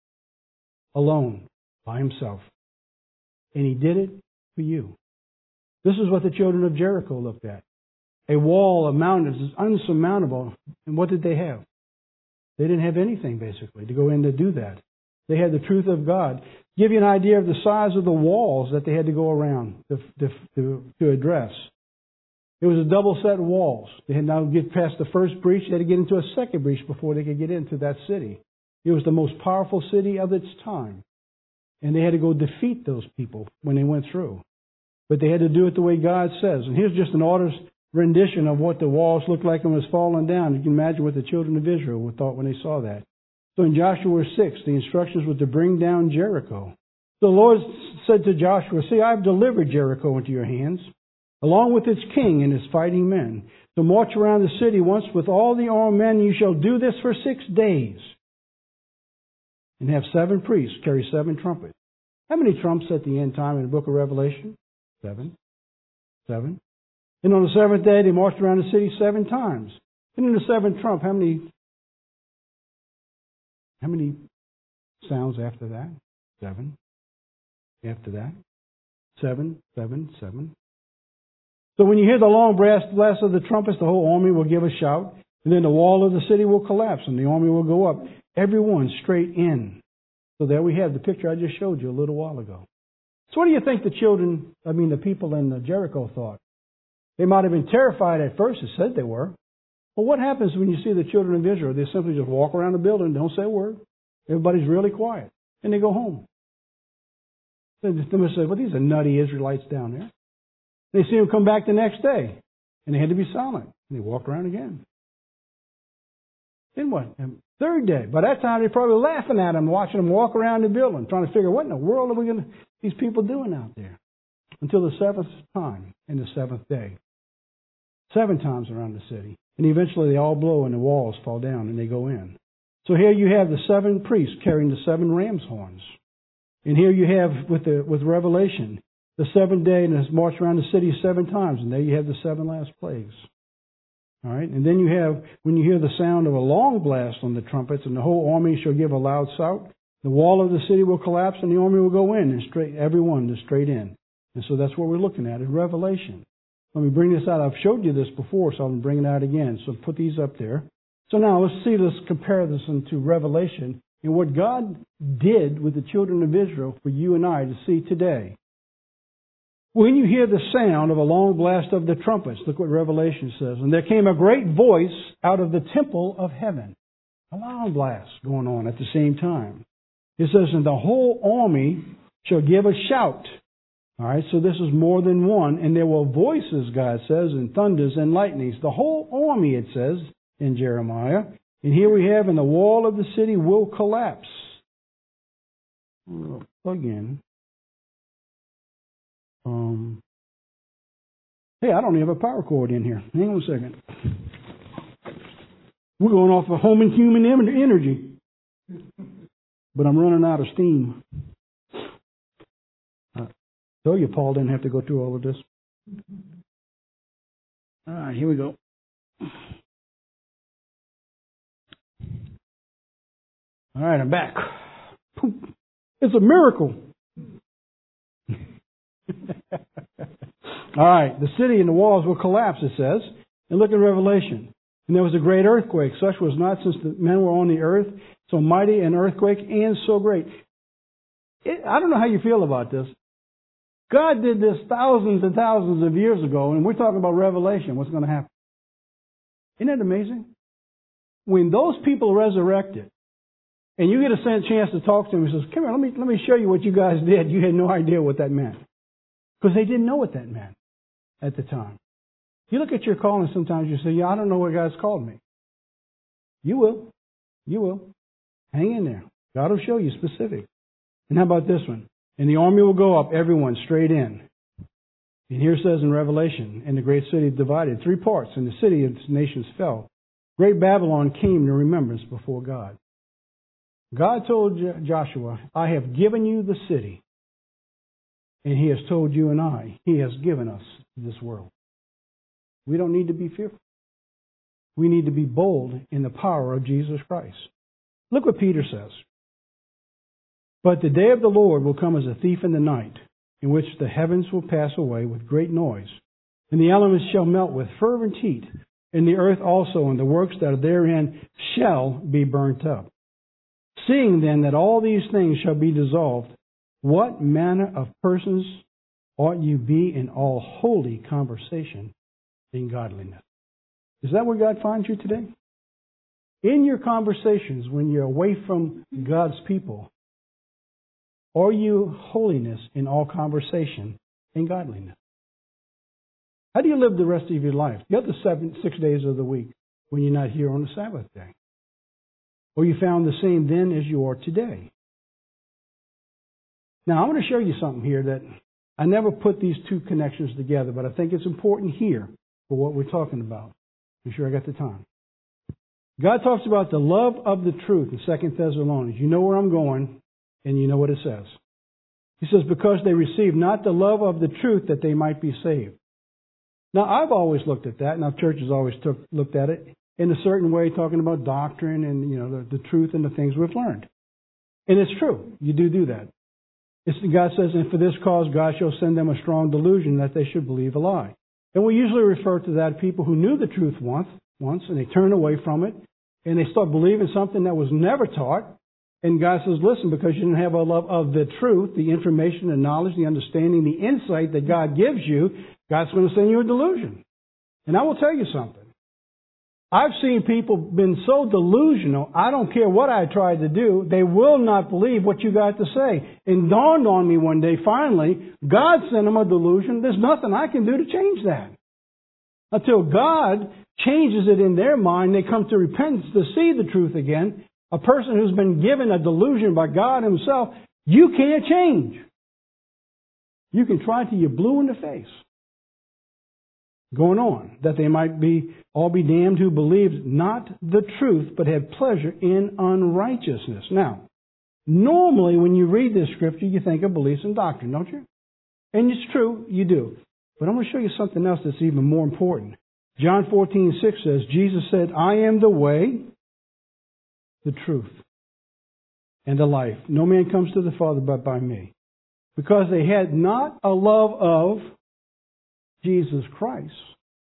alone, by Himself. And He did it for you. This is what the children of Jericho looked at. A wall of mountains is unsurmountable. And what did they have? They didn't have anything, basically, to go in to do that. They had the truth of God. Give you an idea of the size of the walls that they had to go around to address. It was a double set of walls. They had now get past the first breach. They had to get into a second breach before they could get into that city. It was the most powerful city of its time. And they had to go defeat those people when they went through. But they had to do it the way God says. And here's just an artist's rendition of what the walls looked like and was falling down. You can imagine what the children of Israel thought when they saw that. So in Joshua 6, the instructions were to bring down Jericho. The Lord said to Joshua, see, I've delivered Jericho into your hands, along with its king and its fighting men, to march around the city once with all the armed men. You shall do this for 6 days. And have 7 priests carry 7 trumpets. How many trumps at the end time in the book of Revelation? 7. 7. And on the 7th day, they marched around the city 7 times. And in the 7th trump, how many sounds after that? 7. After that? 7, 7, 7. So when you hear the long blast of the trumpets, the whole army will give a shout. And then the wall of the city will collapse and the army will go up. Everyone straight in. So there we have the picture I just showed you a little while ago. So what do you think the people in Jericho thought? They might have been terrified at first. It said they were. Well, what happens when you see the children of Israel? They simply just walk around the building, don't say a word. Everybody's really quiet. And they go home. They must say, well, these are nutty Israelites down there. They see them come back the next day. And they had to be silent. And they walked around again. Then what? Third day. By that time, they're probably laughing at them, watching them walk around the building, trying to figure, what in the world are these people doing out there? Until the 7th time and the 7th day. 7 times around the city. And eventually they all blow and the walls fall down and they go in. So here you have the 7 priests carrying the 7 ram's horns. And here you have, with Revelation, the 7th day and it's marched around the city 7 times. And there you have the 7 last plagues. All right, and then you have, when you hear the sound of a long blast on the trumpets, and the whole army shall give a loud shout, the wall of the city will collapse, and the army will go in, and everyone is straight in. And so that's what we're looking at in Revelation. Let me bring this out. I've showed you this before, so I'm bringing it out again. So put these up there. So now let's compare this into Revelation and what God did with the children of Israel for you and I to see today. When you hear the sound of a long blast of the trumpets, look what Revelation says. And there came a great voice out of the temple of heaven. A long blast going on at the same time. It says, and the whole army shall give a shout. All right, so this is more than one. And there were voices, God says, and thunders and lightnings. The whole army, it says in Jeremiah. And here we have, and the wall of the city will collapse. Again. Hey, I don't even have a power cord in here. Hang on a second. We're going off of home and human energy. But I'm running out of steam. So you, Paul, didn't have to go through all of this. All right, here we go. All right, I'm back. It's a miracle. All right, the city and the walls will collapse, it says. And look at Revelation. And there was a great earthquake. Such was not since the men were on the earth. So mighty an earthquake and so great. I don't know how you feel about this. God did this thousands and thousands of years ago, and we're talking about Revelation. What's going to happen? Isn't that amazing? When those people resurrected, and you get a chance to talk to them, he says, "Come here, let me show you what you guys did." You had no idea what that meant. Because they didn't know what that meant at the time. You look at your calling sometimes, you say, "Yeah, I don't know what God's called me." You will. You will. Hang in there. God will show you specific. And how about this one? And the army will go up, everyone, straight in. And here it says in Revelation, and the great city divided 3 parts, and the city and its nations fell. Great Babylon came to remembrance before God. God told Joshua, "I have given you the city." And He has told you and I, He has given us this world. We don't need to be fearful. We need to be bold in the power of Jesus Christ. Look what Peter says. "But the day of the Lord will come as a thief in the night, in which the heavens will pass away with great noise, and the elements shall melt with fervent heat, and the earth also and the works that are therein shall be burnt up. Seeing then that all these things shall be dissolved, what manner of persons ought you be in all holy conversation in godliness?" Is that where God finds you today? In your conversations, when you're away from God's people, are you holiness in all conversation and godliness? How do you live the rest of your life? The other 6 days of the week when you're not here on the Sabbath day? Or you found the same then as you are today? Now, I want to show you something here that I never put these two connections together, but I think it's important here for what we're talking about. I'm sure I got the time. God talks about the love of the truth in 2 Thessalonians. You know where I'm going, and you know what it says. He says, "Because they received not the love of the truth that they might be saved." Now, I've always looked at that, and our church has always looked at it in a certain way, talking about doctrine and the truth and the things we've learned. And it's true. You do that. God says, "And for this cause God shall send them a strong delusion that they should believe a lie." And we usually refer to that people who knew the truth once, and they turned away from it, and they start believing something that was never taught. And God says, "Listen, because you didn't have a love of the truth, the information, the knowledge, the understanding, the insight that God gives you, God's going to send you a delusion." And I will tell you something. I've seen people been so delusional, I don't care what I tried to do, they will not believe what you got to say. It dawned on me one day, finally, God sent them a delusion. There's nothing I can do to change that. Until God changes it in their mind, they come to repentance to see the truth again. A person who's been given a delusion by God Himself, you can't change. You can try till you're blue in the face. Going on, that they might all be damned who believed not the truth, but had pleasure in unrighteousness. Now, normally when you read this scripture, you think of beliefs and doctrine, don't you? And it's true, you do. But I'm going to show you something else that's even more important. John 14:6 says, Jesus said, "I am the way, the truth, and the life. No man comes to the Father but by me." Because they had not a love of Jesus Christ.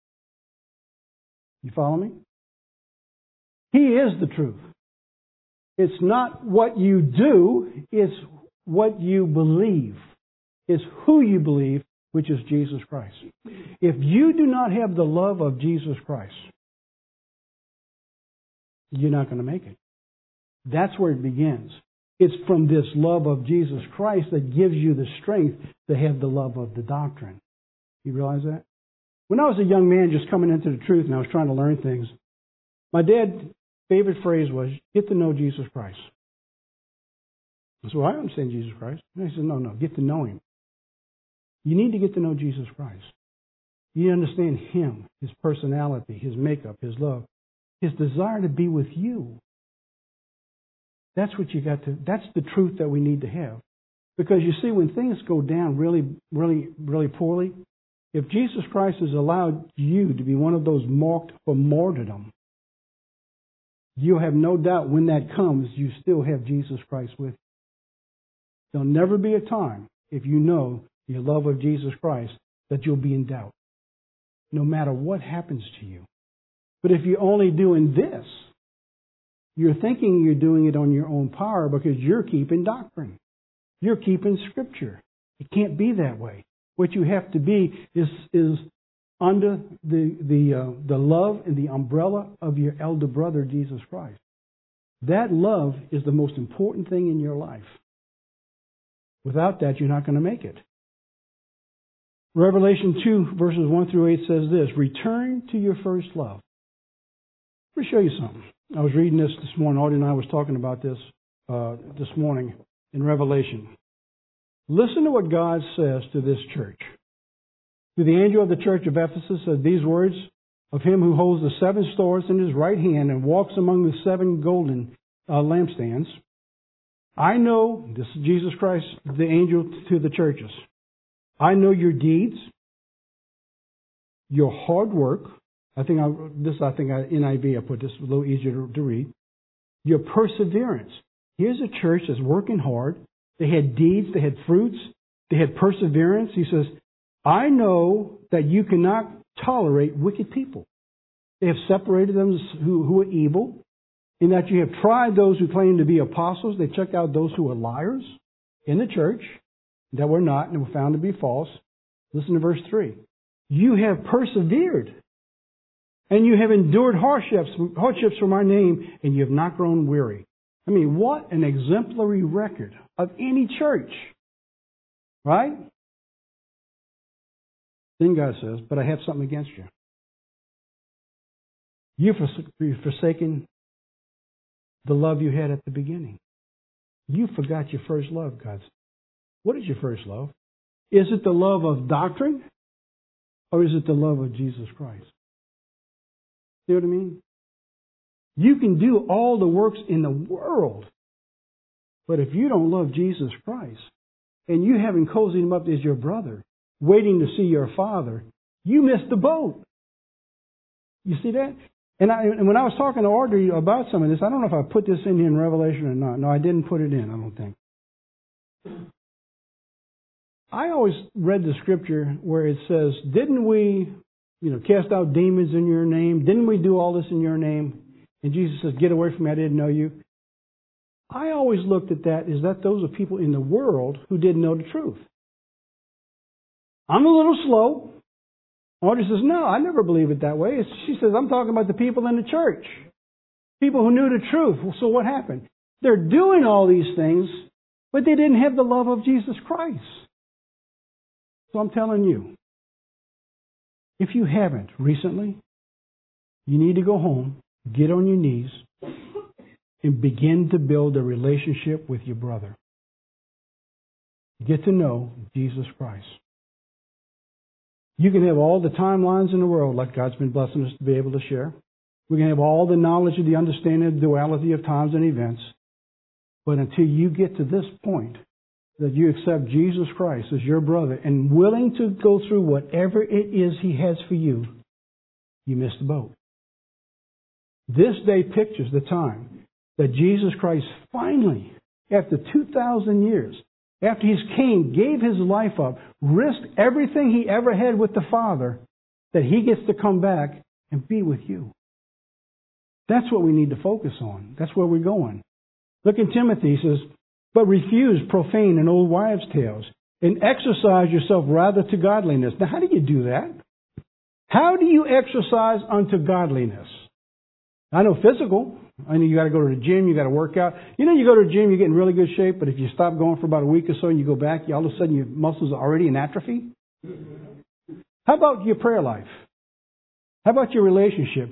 You follow me? He is the truth. It's not what you do, it's what you believe. It's who you believe, which is Jesus Christ. If you do not have the love of Jesus Christ, you're not going to make it. That's where it begins. It's from this love of Jesus Christ that gives you the strength to have the love of the doctrine. You realize that? When I was a young man just coming into the truth and I was trying to learn things, my dad's favorite phrase was, get to know Jesus Christ. I said, well, I understand Jesus Christ. And he said, no, get to know Him. You need to get to know Jesus Christ. You understand Him, His personality, His makeup, His love, His desire to be with you. That's what you got to, that's the truth that we need to have. Because you see, when things go down really poorly, if Jesus Christ has allowed you to be one of those marked for martyrdom, you'll have no doubt when that comes, you still have Jesus Christ with you. There'll never be a time, if you know your love of Jesus Christ, that you'll be in doubt, no matter what happens to you. But if you're only doing this, you're thinking you're doing it on your own power because you're keeping doctrine. You're keeping Scripture. It can't be that way. What you have to be is under the love and the umbrella of your elder brother, Jesus Christ. That love is the most important thing in your life. Without that, you're not going to make it. Revelation 2, verses 1 through 8 says this, return to your first love. Let me show you something. I was reading this morning. Audrey and I was talking about this this morning in Revelation. Listen to what God says to this church. To the angel of the church of Ephesus says these words of Him who holds the 7 stars in His right hand and walks among the 7 golden lampstands. I know, this is Jesus Christ, the angel to the churches. I know your deeds, your hard work. I think NIV, I put this a little easier to read. Your perseverance. Here's a church that's working hard. They had deeds, they had fruits, they had perseverance. He says, I know that you cannot tolerate wicked people. They have separated them who are evil, in that you have tried those who claim to be apostles. They checked out those who are liars in the church that were not and were found to be false. Listen to verse 3. You have persevered, and you have endured hardships for my name, and you have not grown weary. I mean, what an exemplary record of any church. Right? Then God says, but I have something against you. You've forsaken the love you had at the beginning. You forgot your first love, God said. What is your first love? Is it the love of doctrine? Or is it the love of Jesus Christ? See what I mean? You can do all the works in the world. But if you don't love Jesus Christ, and you haven't cozied Him up as your brother, waiting to see your Father, you missed the boat. You see that? And when I was talking to Audrey about some of this, I don't know if I put this in here in Revelation or not. No, I didn't put it in, I don't think. I always read the Scripture where it says, didn't we, cast out demons in your name? Didn't we do all this in your name? And Jesus says, get away from me, I didn't know you. I always looked at that as that those are people in the world who didn't know the truth. I'm a little slow. Audrey says, no, I never believe it that way. She says, I'm talking about the people in the church. People who knew the truth. So what happened? They're doing all these things, but they didn't have the love of Jesus Christ. So I'm telling you, if you haven't recently, you need to go home, get on your knees, and begin to build a relationship with your brother. Get to know Jesus Christ. You can have all the timelines in the world, like God's been blessing us to be able to share. We can have all the knowledge of the understanding of the duality of times and events. But until you get to this point, that you accept Jesus Christ as your brother and willing to go through whatever it is He has for you, you miss the boat. This day pictures the time that Jesus Christ finally, after 2,000 years, after He came, gave His life up, risked everything He ever had with the Father, that He gets to come back and be with you. That's what we need to focus on. That's where we're going. Look in Timothy, he says, but refuse profane and old wives' tales, and exercise yourself rather to godliness. Now, how do you do that? How do you exercise unto godliness? I know physical. I know you got to go to the gym, you got to work out. You know, you go to the gym, you get in really good shape, but if you stop going for about a week or so and you go back, all of a sudden your muscles are already in atrophy. How about your prayer life? How about your relationship?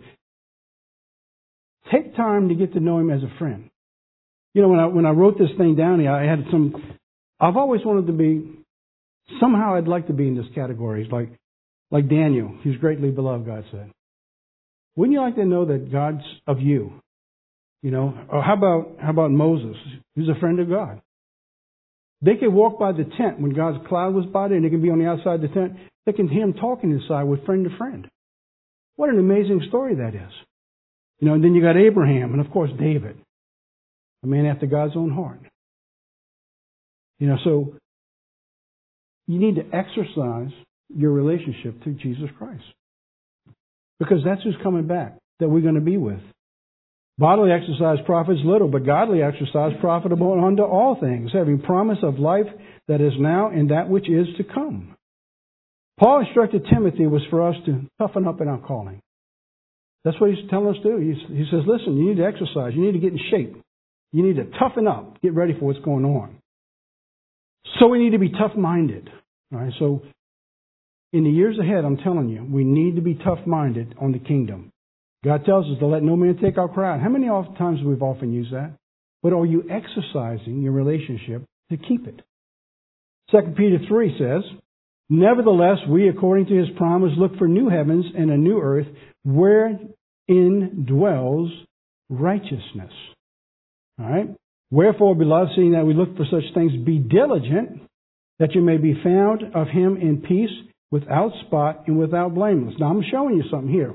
Take time to get to know Him as a friend. You know, when I wrote this thing down here, I've always wanted to be, somehow I'd like to be in this category, like Daniel. He's greatly beloved, God said. Wouldn't you like to know that God's of you? You know, or how about Moses? He's a friend of God. They could walk by the tent when God's cloud was by there, and they could be on the outside of the tent. They can hear him talking inside with friend to friend. What an amazing story that is. You know, and then you got Abraham, and of course David, a man after God's own heart. You know, so you need to exercise your relationship to Jesus Christ, because that's who's coming back, that we're going to be with. Bodily exercise profits little, but godly exercise profitable unto all things, having promise of life that is now and that which is to come. Paul instructed Timothy was for us to toughen up in our calling. That's what he's telling us to do. He says, listen, you need to exercise. You need to get in shape. You need to toughen up. Get ready for what's going on. So we need to be tough-minded. All right, so in the years ahead, I'm telling you, we need to be tough-minded on the kingdom. God tells us to let no man take our crown. How many times we've often used that? But are you exercising your relationship to keep it? 2 Peter 3 says, nevertheless, we, according to His promise, look for new heavens and a new earth, wherein dwells righteousness. All right? Wherefore, beloved, seeing that we look for such things, be diligent, that you may be found of Him in peace, without spot and without blameless. Now, I'm showing you something here.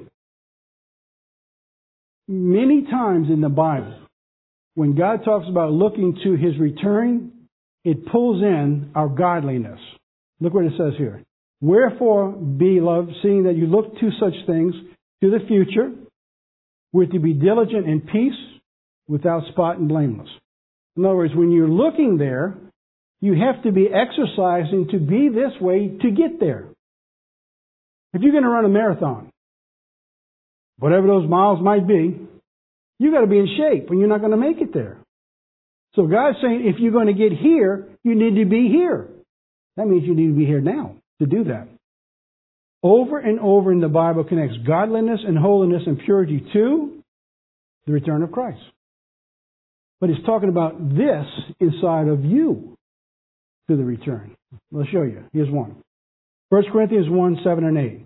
Many times in the Bible, when God talks about looking to His return, it pulls in our godliness. Look what it says here. Wherefore, beloved, seeing that you look to such things, to the future, we're to be diligent in peace, without spot and blameless. In other words, when you're looking there, you have to be exercising to be this way to get there. If you're going to run a marathon, whatever those miles might be, you got to be in shape, or you're not going to make it there. So God's saying, if you're going to get here, you need to be here. That means you need to be here now to do that. Over and over in the Bible connects godliness and holiness and purity to the return of Christ. But it's talking about this inside of you to the return. I'll show you. Here's one. 1 Corinthians 1, 7 and 8.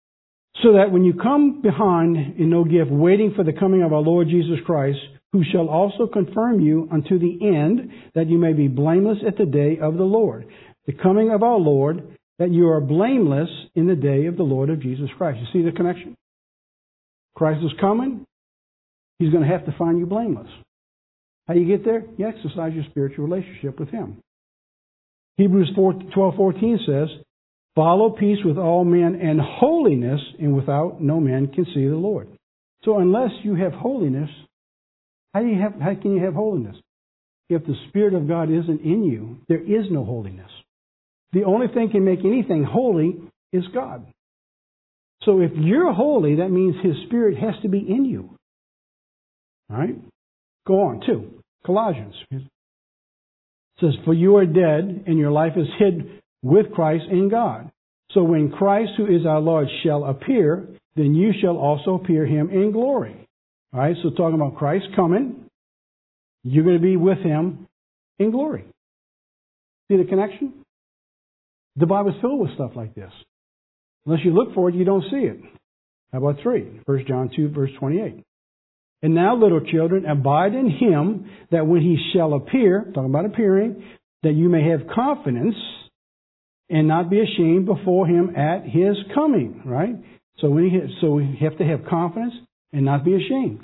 So that when you come behind in no gift, waiting for the coming of our Lord Jesus Christ, who shall also confirm you unto the end, that you may be blameless at the day of the Lord. The coming of our Lord, that you are blameless in the day of the Lord of Jesus Christ. You see the connection? Christ is coming. He's going to have to find you blameless. How do you get there? You exercise your spiritual relationship with Him. Hebrews 12:14 says, follow peace with all men and holiness, and without no man can see the Lord. So unless you have holiness, how can you have holiness? If the Spirit of God isn't in you, there is no holiness. The only thing can make anything holy is God. So if you're holy, that means His Spirit has to be in you. All right? Go on, 2. Colossians. It says, for you are dead, and your life is hid with Christ in God. So when Christ, who is our Lord, shall appear, then you shall also appear Him in glory. All right, so talking about Christ coming, you're going to be with Him in glory. See the connection? The Bible's filled with stuff like this. Unless you look for it, you don't see it. How about 3? 1 John 2, verse 28. And now, little children, abide in Him, that when He shall appear, talking about appearing, that you may have confidence and not be ashamed before Him at His coming. Right? So we have to have confidence and not be ashamed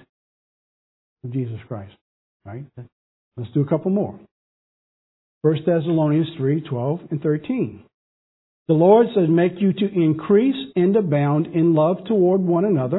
of Jesus Christ. Right? Let's do a couple more. 1 Thessalonians 3, 12 and 13. The Lord says, make you to increase and abound in love toward another,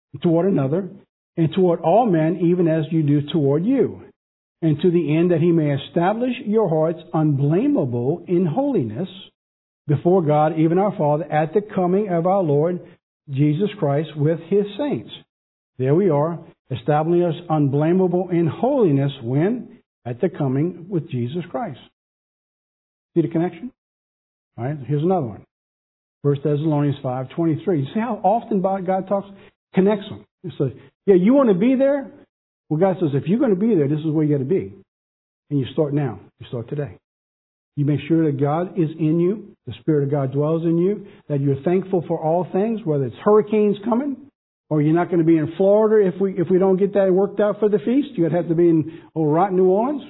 and toward all men, even as you do toward you, and to the end that He may establish your hearts unblameable in holiness before God, even our Father, at the coming of our Lord Jesus Christ with His saints. There we are, establishing us unblameable in holiness when? At the coming with Jesus Christ. See the connection? All right, here's another one. 1 Thessalonians 5:23. You see how often God talks? Connects them. He says, yeah, you want to be there? Well, God says, if you're going to be there, this is where you got to be. And you start now. You start today. You make sure that God is in you, the Spirit of God dwells in you, that you're thankful for all things, whether it's hurricanes coming, or you're not going to be in Florida if we don't get that worked out for the feast. You'd have to be in old rotten New Orleans.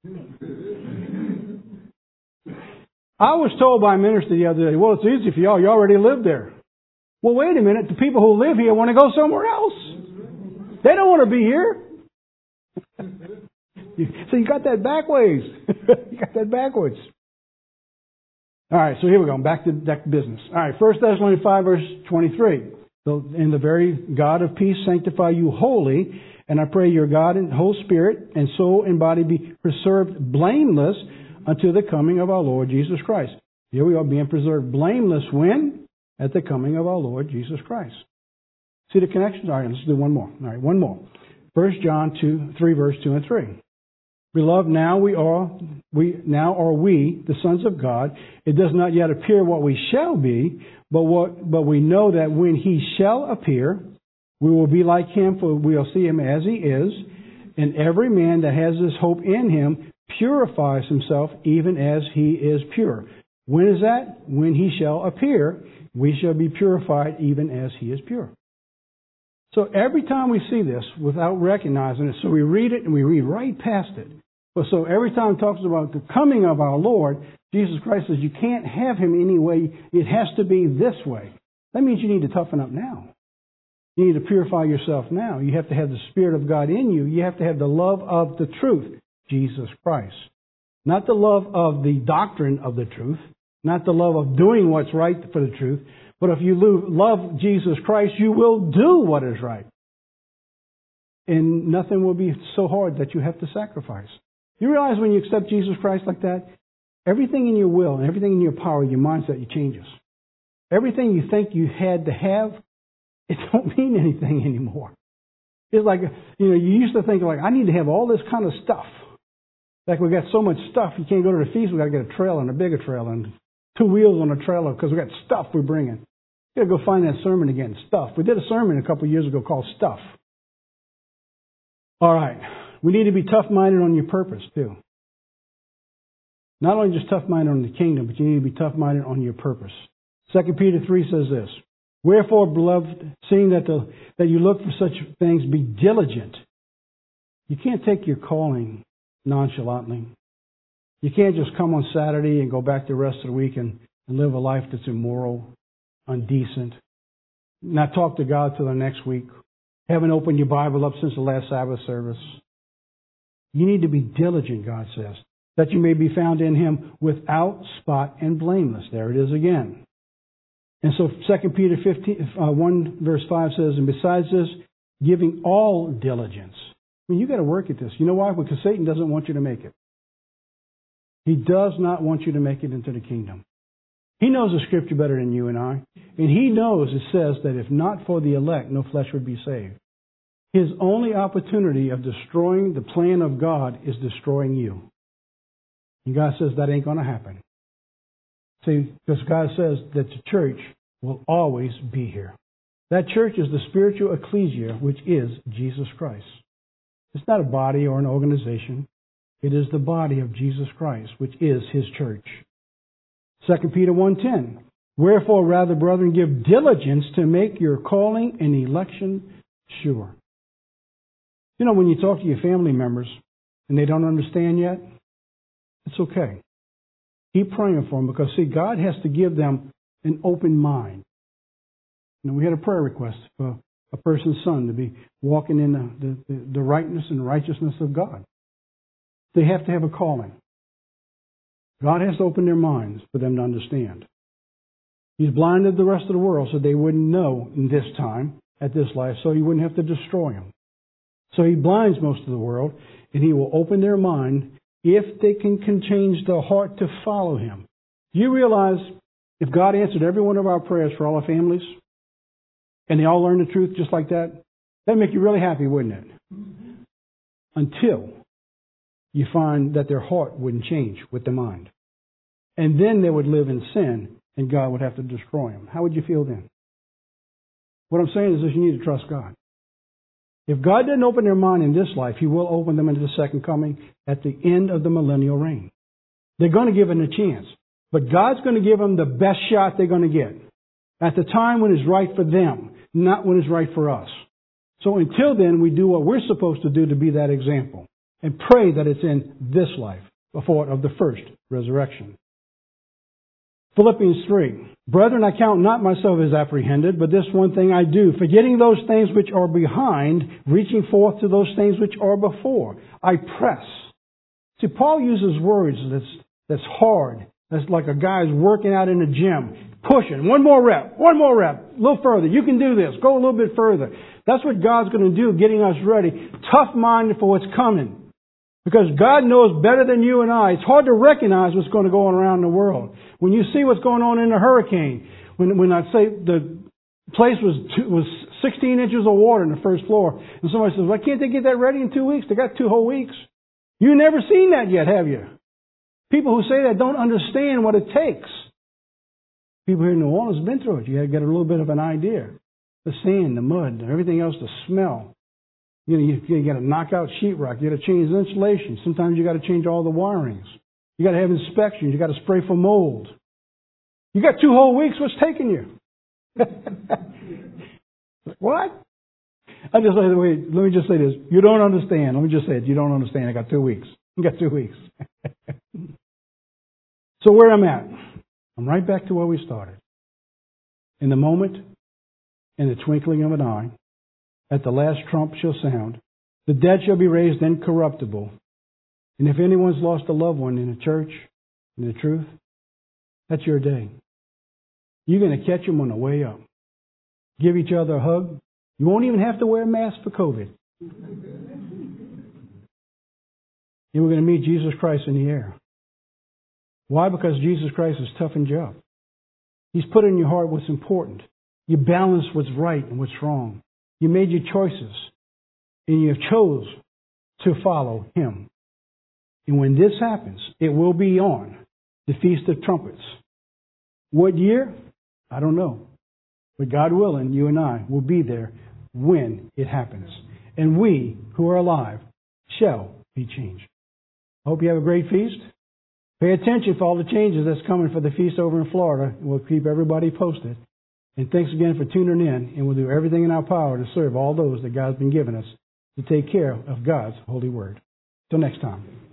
I was told by a minister the other day, well, it's easy for y'all. You already live there. Well, wait a minute. The people who live here want to go somewhere else. They don't want to be here. So you got that backwards. You got that backwards. All right, so here we go. Back to business. All right, 1 Thessalonians 5, verse 23. So, in the very God of peace sanctify you wholly, and I pray your God and whole spirit and soul and body be preserved blameless until the coming of our Lord Jesus Christ. Here we are being preserved blameless when? At the coming of our Lord Jesus Christ. See the connections? All right, let's do one more. All right, one more. 1 John 3, verse 2 and 3. Beloved, now are we the sons of God. It does not yet appear what we shall be, but we know that when he shall appear, we will be like him, for we will see him as he is. And every man that has this hope in him purifies himself even as he is pure. When is that? When he shall appear, we shall be purified even as he is pure. So every time we see this without recognizing it, so we read it and we read right past it. But so every time it talks about the coming of our Lord, Jesus Christ says you can't have him any way. It has to be this way. That means you need to toughen up now. You need to purify yourself now. You have to have the Spirit of God in you. You have to have the love of the truth, Jesus Christ. Not the love of the doctrine of the truth. Not the love of doing what's right for the truth. But if you love Jesus Christ, you will do what is right. And nothing will be so hard that you have to sacrifice. You realize when you accept Jesus Christ like that, everything in your will and everything in your power, your mindset, it changes. Everything you think you had to have, it don't mean anything anymore. It's like, you used to think like, I need to have all this kind of stuff. Like we got so much stuff, you can't go to the feast, we got to get a trailer and a bigger trailer and 2 wheels on a trailer because we got stuff we're bringing. You got to go find that sermon again, stuff. We did a sermon a couple of years ago called Stuff. All right. We need to be tough-minded on your purpose, too. Not only just tough-minded on the kingdom, but you need to be tough-minded on your purpose. 2 Peter 3 says this, wherefore, beloved, seeing that you look for such things, be diligent. You can't take your calling nonchalantly. You can't just come on Saturday and go back the rest of the week and live a life that's immoral, undecent, not talk to God till the next week, haven't opened your Bible up since the last Sabbath service. You need to be diligent, God says, that you may be found in him without spot and blameless. There it is again. And so 2 Peter 1 verse 5 says, and besides this, giving all diligence. I mean, you got to work at this. You know why? Because Satan doesn't want you to make it. He does not want you to make it into the kingdom. He knows the Scripture better than you and I. And he knows it says that if not for the elect, no flesh would be saved. His only opportunity of destroying the plan of God is destroying you. And God says that ain't going to happen. See, because God says that the church will always be here. That church is the spiritual ecclesia, which is Jesus Christ. It's not a body or an organization. It is the body of Jesus Christ, which is his church. 2 Peter 1:10. Wherefore, rather, brethren, give diligence to make your calling and election sure. You know, when you talk to your family members and they don't understand yet, it's okay. Keep praying for them because, see, God has to give them an open mind. You know, we had a prayer request for a person's son to be walking in the rightness and righteousness of God. They have to have a calling. God has to open their minds for them to understand. He's blinded the rest of the world so they wouldn't know in this time, at this life, so he wouldn't have to destroy them. So he blinds most of the world, and he will open their mind if they can change their heart to follow him. Do you realize if God answered every one of our prayers for all our families, and they all learned the truth just like that, That'd make you really happy, wouldn't it? Until you find that their heart wouldn't change with the mind. And then they would live in sin, and God would have to destroy them. How would you feel then? What I'm saying is that you need to trust God. If God didn't open their mind in this life, He will open them into the second coming at the end of the millennial reign. They're going to give it a chance. But God's going to give them the best shot they're going to get. At the time when it's right for them, not when it's right for us. So until then, we do what we're supposed to do to be that example. And pray that it's in this life, before of the first resurrection. Philippians 3. Brethren, I count not myself as apprehended, but this one thing I do, forgetting those things which are behind, reaching forth to those things which are before. I press. See, Paul uses words that's hard. That's like a guy's working out in the gym, pushing. One more rep, a little further. You can do this. Go a little bit further. That's what God's going to do, getting us ready, tough-minded for what's coming. Because God knows better than you and I. It's hard to recognize what's going to go on around the world. When you see what's going on in a hurricane, when I say the place was 16 inches of water in the first floor, and somebody says, why can't they get that ready in 2 weeks? They got 2 whole weeks. You've never seen that yet, have you? People who say that don't understand what it takes. People here in New Orleans have been through it. You got to get a little bit of an idea. The sand, the mud, everything else, the smell. You got to knock out sheetrock. You got to change the insulation. Sometimes you got to change all the wirings. You got to have inspections. You got to spray for mold. You got 2 whole weeks. What's taking you? What? Let me just say this. You don't understand. Let me just say it. You don't understand. I got 2 weeks. You got 2 weeks. So where I'm at, I'm right back to where we started. In the moment, in the twinkling of an eye, at the last trump shall sound, the dead shall be raised incorruptible. And if anyone's lost a loved one in the church, in the truth, that's your day. You're going to catch them on the way up. Give each other a hug. You won't even have to wear a mask for COVID. And we're going to meet Jesus Christ in the air. Why? Because Jesus Christ has toughened you up. He's put in your heart what's important. You balance what's right and what's wrong. You made your choices. And you chose to follow Him. And when this happens, it will be on the Feast of Trumpets. What year? I don't know. But God willing, you and I will be there when it happens. And we who are alive shall be changed. I hope you have a great feast. Pay attention for all the changes that's coming for the feast over in Florida. We'll keep everybody posted. And thanks again for tuning in. And we'll do everything in our power to serve all those that God's been giving us to take care of God's holy word. Till next time.